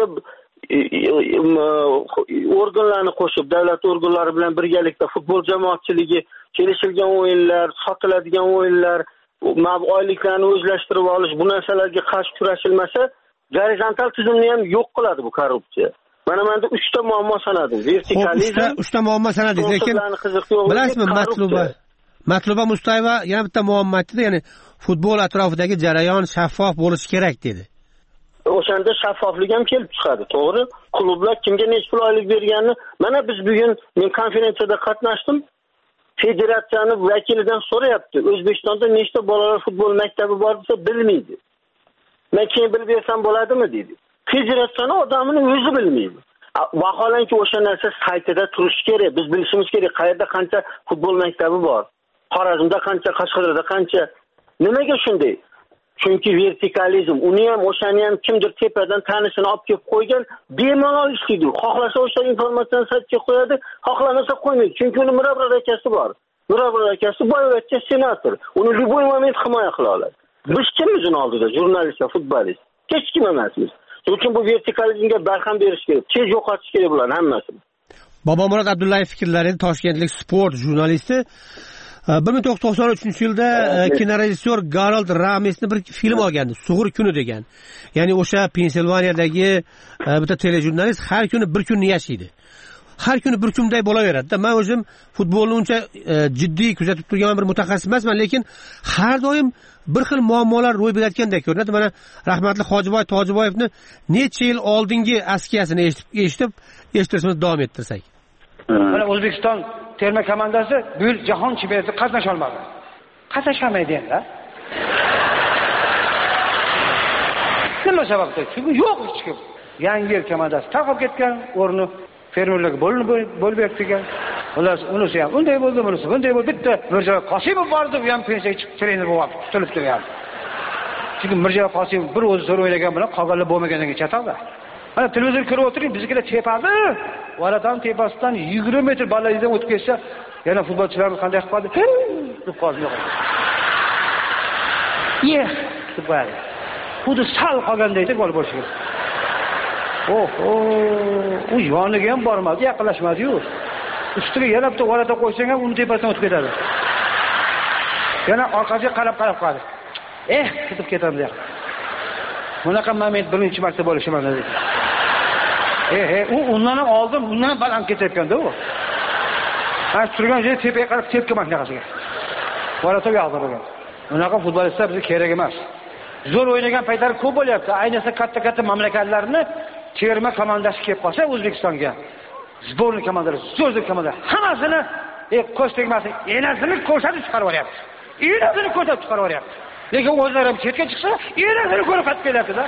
organlarni qo'shib, davlat organlari bilan birgalikda futbol jamoatchiligi kelishilgan o'yinlar, sotiladigan o'yinlar, oyliklarni o'zlashtirib olish, bu narsalarga qarshi kurashilmasa, gorizontal tizimni ham yo'q qiladi bu korrupsiya. Mana menda uchta muammo sanadim. Vertikalizm, uchta muammo sanadingiz, lekin bilasizmi, Matluba Matluba Mustayeva yana bitta muammo aytdi, ya'ni futbol atrofidagi jarayon shaffof bo'lishi kerak dedi. O'shanda shaffoflik ham kelib chiqadi, to'g'ri? Klublar kimga necha pul oylik berganini, mana biz bugun men konferensiyada qatnashdim. Federatsiyani vakilidan so'rayapti. O'zbekistonda nechta bolalar futbol maktabi bor desa bilmaydi. Men keyin bilib bersam bo'ladimi dedi. Federatsiyani odamini o'zi bilmaydi. Vaholanki o'sha narsa saytida turishi kerak. Biz bilishimiz kerak, qayerda qancha futbol maktabi bor. Xorazmda qancha, Qashqadaryoda qancha. Nimaga shunday? Chunki vertikalizm, uni ham o'shani ham kimdir tepadan tanishini olib kelib qo'ygan, bemalol ishlaydi. Xohlasa o'sha informatsiyani saytga qo'yadi, xohlamasa qo'ymaydi. Chunki uni Mirabror akasi bor. Mirabror akasi boyvachcha senator. Uni любой moment himoya qila oladi. Biz kimmiz uni oldida? Jurnalist va futbolist. Hech kim emasmiz. Shuning uchun bu vertikalizmga barham berish kerak. Tez yo'qotish kerak bularni hammasini. Bobomurod Abdullayev fikrlari, Toshkentlik sport jurnalisti. bir ming to'qqiz yuz to'qson uchinchi yilda kinorejissyor Garold Ramesni bir film olgandi, Sug'ur kuni degan. Ya'ni o'sha Pensilvaniyadagi bitta telejurnalist har kuni bir kunni yashaydi. Har kuni bir kunday bo'laveradi-da. Men o'zim futbolni uncha jiddiy kuzatib turgan bir mutaxassis emasman, lekin har doim bir xil muammolar ro'y berayotgandek ko'rinadi. Mana rahmatli Hojiboy Tojiboyevni necha yil oldingi askiyasini eshitib, eshitib, eshitishimizni davom ettirsak. Mana O'zbekiston terma komandasi bu yil jahon chempionatida qatnasha olmadi. Qatnashamaydi endi. Nima sababdan? Chunki yo'q hech kim. Yangi yil komandasi taqib ketgan, o'rni fermerlarga bo'linib bo'lib bergan. Ular unisi ham unday bo'ldi, bunisi bunday bo'ldi. Bitta Mirzo Qosimov bordi, u ham pensiyaga chiqib trener bo'lib tutilib turgan. Chunki Mirzo Qosimov bir o'zi zo'r o'ynagan bilan qolganlar bo'lmagandan keyin chataqda. Mana televizor ko'rib o'tiring, biznikilar tepadi. Varadan tepasidan yigirma metr balandlikdan o'tib ketsa, yana futbolchilarni qanday qilib qoldi? deb qoldi. Yeh, deb qo'yadi. Xuddi sal qolgandayda gol bo'lishi kerak. Oh, oh, u yoniga ham bormadi, yaqinlashmadi-yu. Ustiga yana bitta varada qo'ysang ham uni tepasidan o'tib ketadi. Yana orqasiga qarab-qarab qoladi. Eh, ketib ketamiz yo'q. Bunaqa moment birinchi marta bo'lishi mana dedi. Eh, eh, u undan ham oldin, undan ham baland ketayotganda u. Ha, turgan joyi tepaga qarab tepki mashinasiga. Varatoga ag'dargan. Bunaqa futbolistlar bizga kerak emas. Zo'r o'ynagan paytlari ko'p bo'lyapti. Ayniqsa katta-katta mamlakatlarni terma komandasi kelib qolsa O'zbekistonga. Zborni komandasi, zo'r komanda. Hammasini e qo'sh tegmasin, enasini ko'rsatib chiqarib yuboryapti. Enasini ko'rsatib chiqarib yuboryapti. Lekin o'zlari ham chetga chiqsa, enasini ko'rib qaytib kelyapti-da.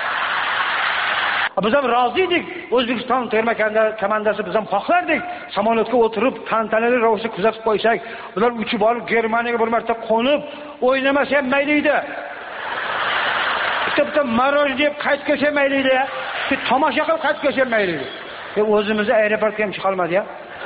Biz ham rozi edik. O'zbekiston terma komandasi biz ham xohlardik. Samolyotga o'tirib, tantanali ravishda kuzatib qo'ysak, ular uchib borib Germaniyaga bir marta qo'nib, o'ynamasa ham mayli edi. Bitta maroj deb qaytib kelsa mayli edi. Tomosha qilib qaytib kelsa mayli edi. Deb o'zimizni aeroportga ham chiqa olmadi-ya.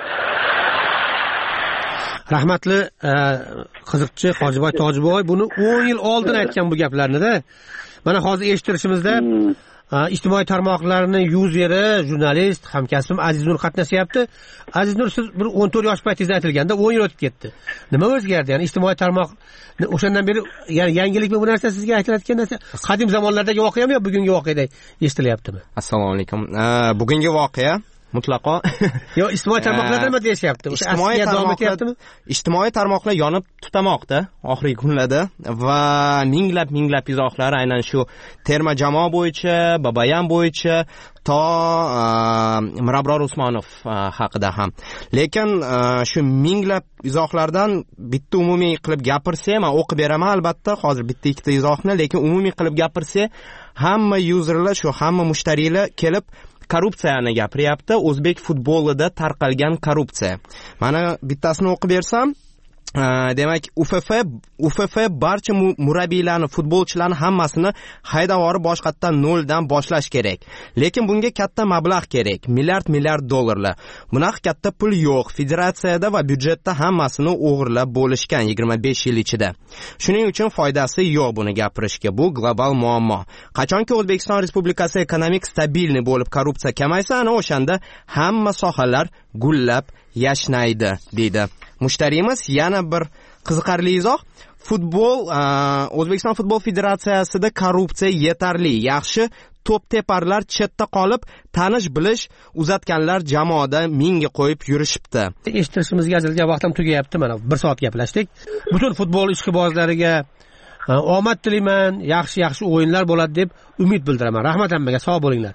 Rahmatli qiziqchi Hojiboy Tojiboy buni o'n yil oldin aytgan bu gaplarni-da. Mana hozir eshittirishimizda ijtimoiy tarmoqlarning yuzeri, jurnalist, hamkasbim Aziznur qatnashyapti. Aziznur, siz bir o'n to'rt yosh paytingizda aytilganda o'n yil o'tib ketdi. Nima o'zgardi? Ya'ni ijtimoiy tarmoq o'shandan beri, ya'ni yangilikmi bu narsa sizga aytilayotgan narsa? Qadim zamonlardagi voqeami yo bugungi voqeada eshitilyaptimi? Assalomu alaykum. Bugungi voqea mutlaqo yo ijtimoiy tarmoqlarda nima deyapti? Ijtimoiy tarmoqlar ijtimoiy tarmoqlar yonib tutamoqda oxirgi kunlarda va minglab minglab izohlar aynan shu terma jamoa bo'yicha, Babayan bo'yicha to Mirabror Usmonov haqida ham. Lekin shu minglab izohlardan bitta umumiy qilib gapirsa, men o'qib beraman albatta, hozir bitta ikkita izohni, lekin umumiy qilib gapirsa, hamma yuzerlar, shu hamma mushtariylar kelib korrupsiyani gapiryapti. O'zbek futbolida tarqalgan korrupsiya. Mana bittasini o'qib bersam, demak U F F U F F barcha murabbiylarni, futbolchilarni hammasini haydavori boshqatdan noldan boshlash kerak. Lekin bunga katta mablag' kerak, milliard milliard dollarlar. Bunaqa katta pul yo'q. Federatsiyada va byudjetda hammasini o'g'irlab bo'lishgan yigirma besh yil ichida. Shuning uchun foydasi yo'q buni gapirishga. Bu global muammo. Qachonki O'zbekiston Respublikasi ekonomik stabilni bo'lib, korrupsiya kamaysa, ana o'shanda hamma sohalar gullab yashnaydi, deydi mushtariyimiz. Yana bir qiziqarli izoh. Futbol, O'zbekiston Futbol Federatsiyasida korrupsiya yetarli. Yaxshi to'p teparlar chetda qolib, tanish bilish uzatganlar jamoada minga qo'yib yurishibdi. Eshitishimizga ajralgan vaqtim tugayapti. Mana bir soat gaplashdik. Butun futbol ishqibozlariga omad tilayman, yaxshi-yaxshi o'yinlar bo'ladi deb umid bildiraman. Rahmat hammaga, sog' bo'linglar.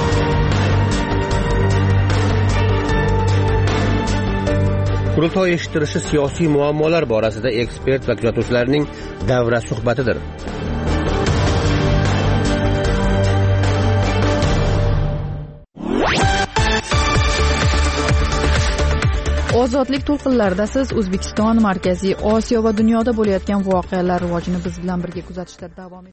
Qurultoy eshittirishi siyosiy muammolar borasida ekspert va kuzatuvchilarning davra suhbatidir. Ozodlik to'lqinlarida siz O'zbekiston, Markaziy Osiyo va dunyoda bo'layotgan voqealar rivojini biz bilan birga kuzatishda davom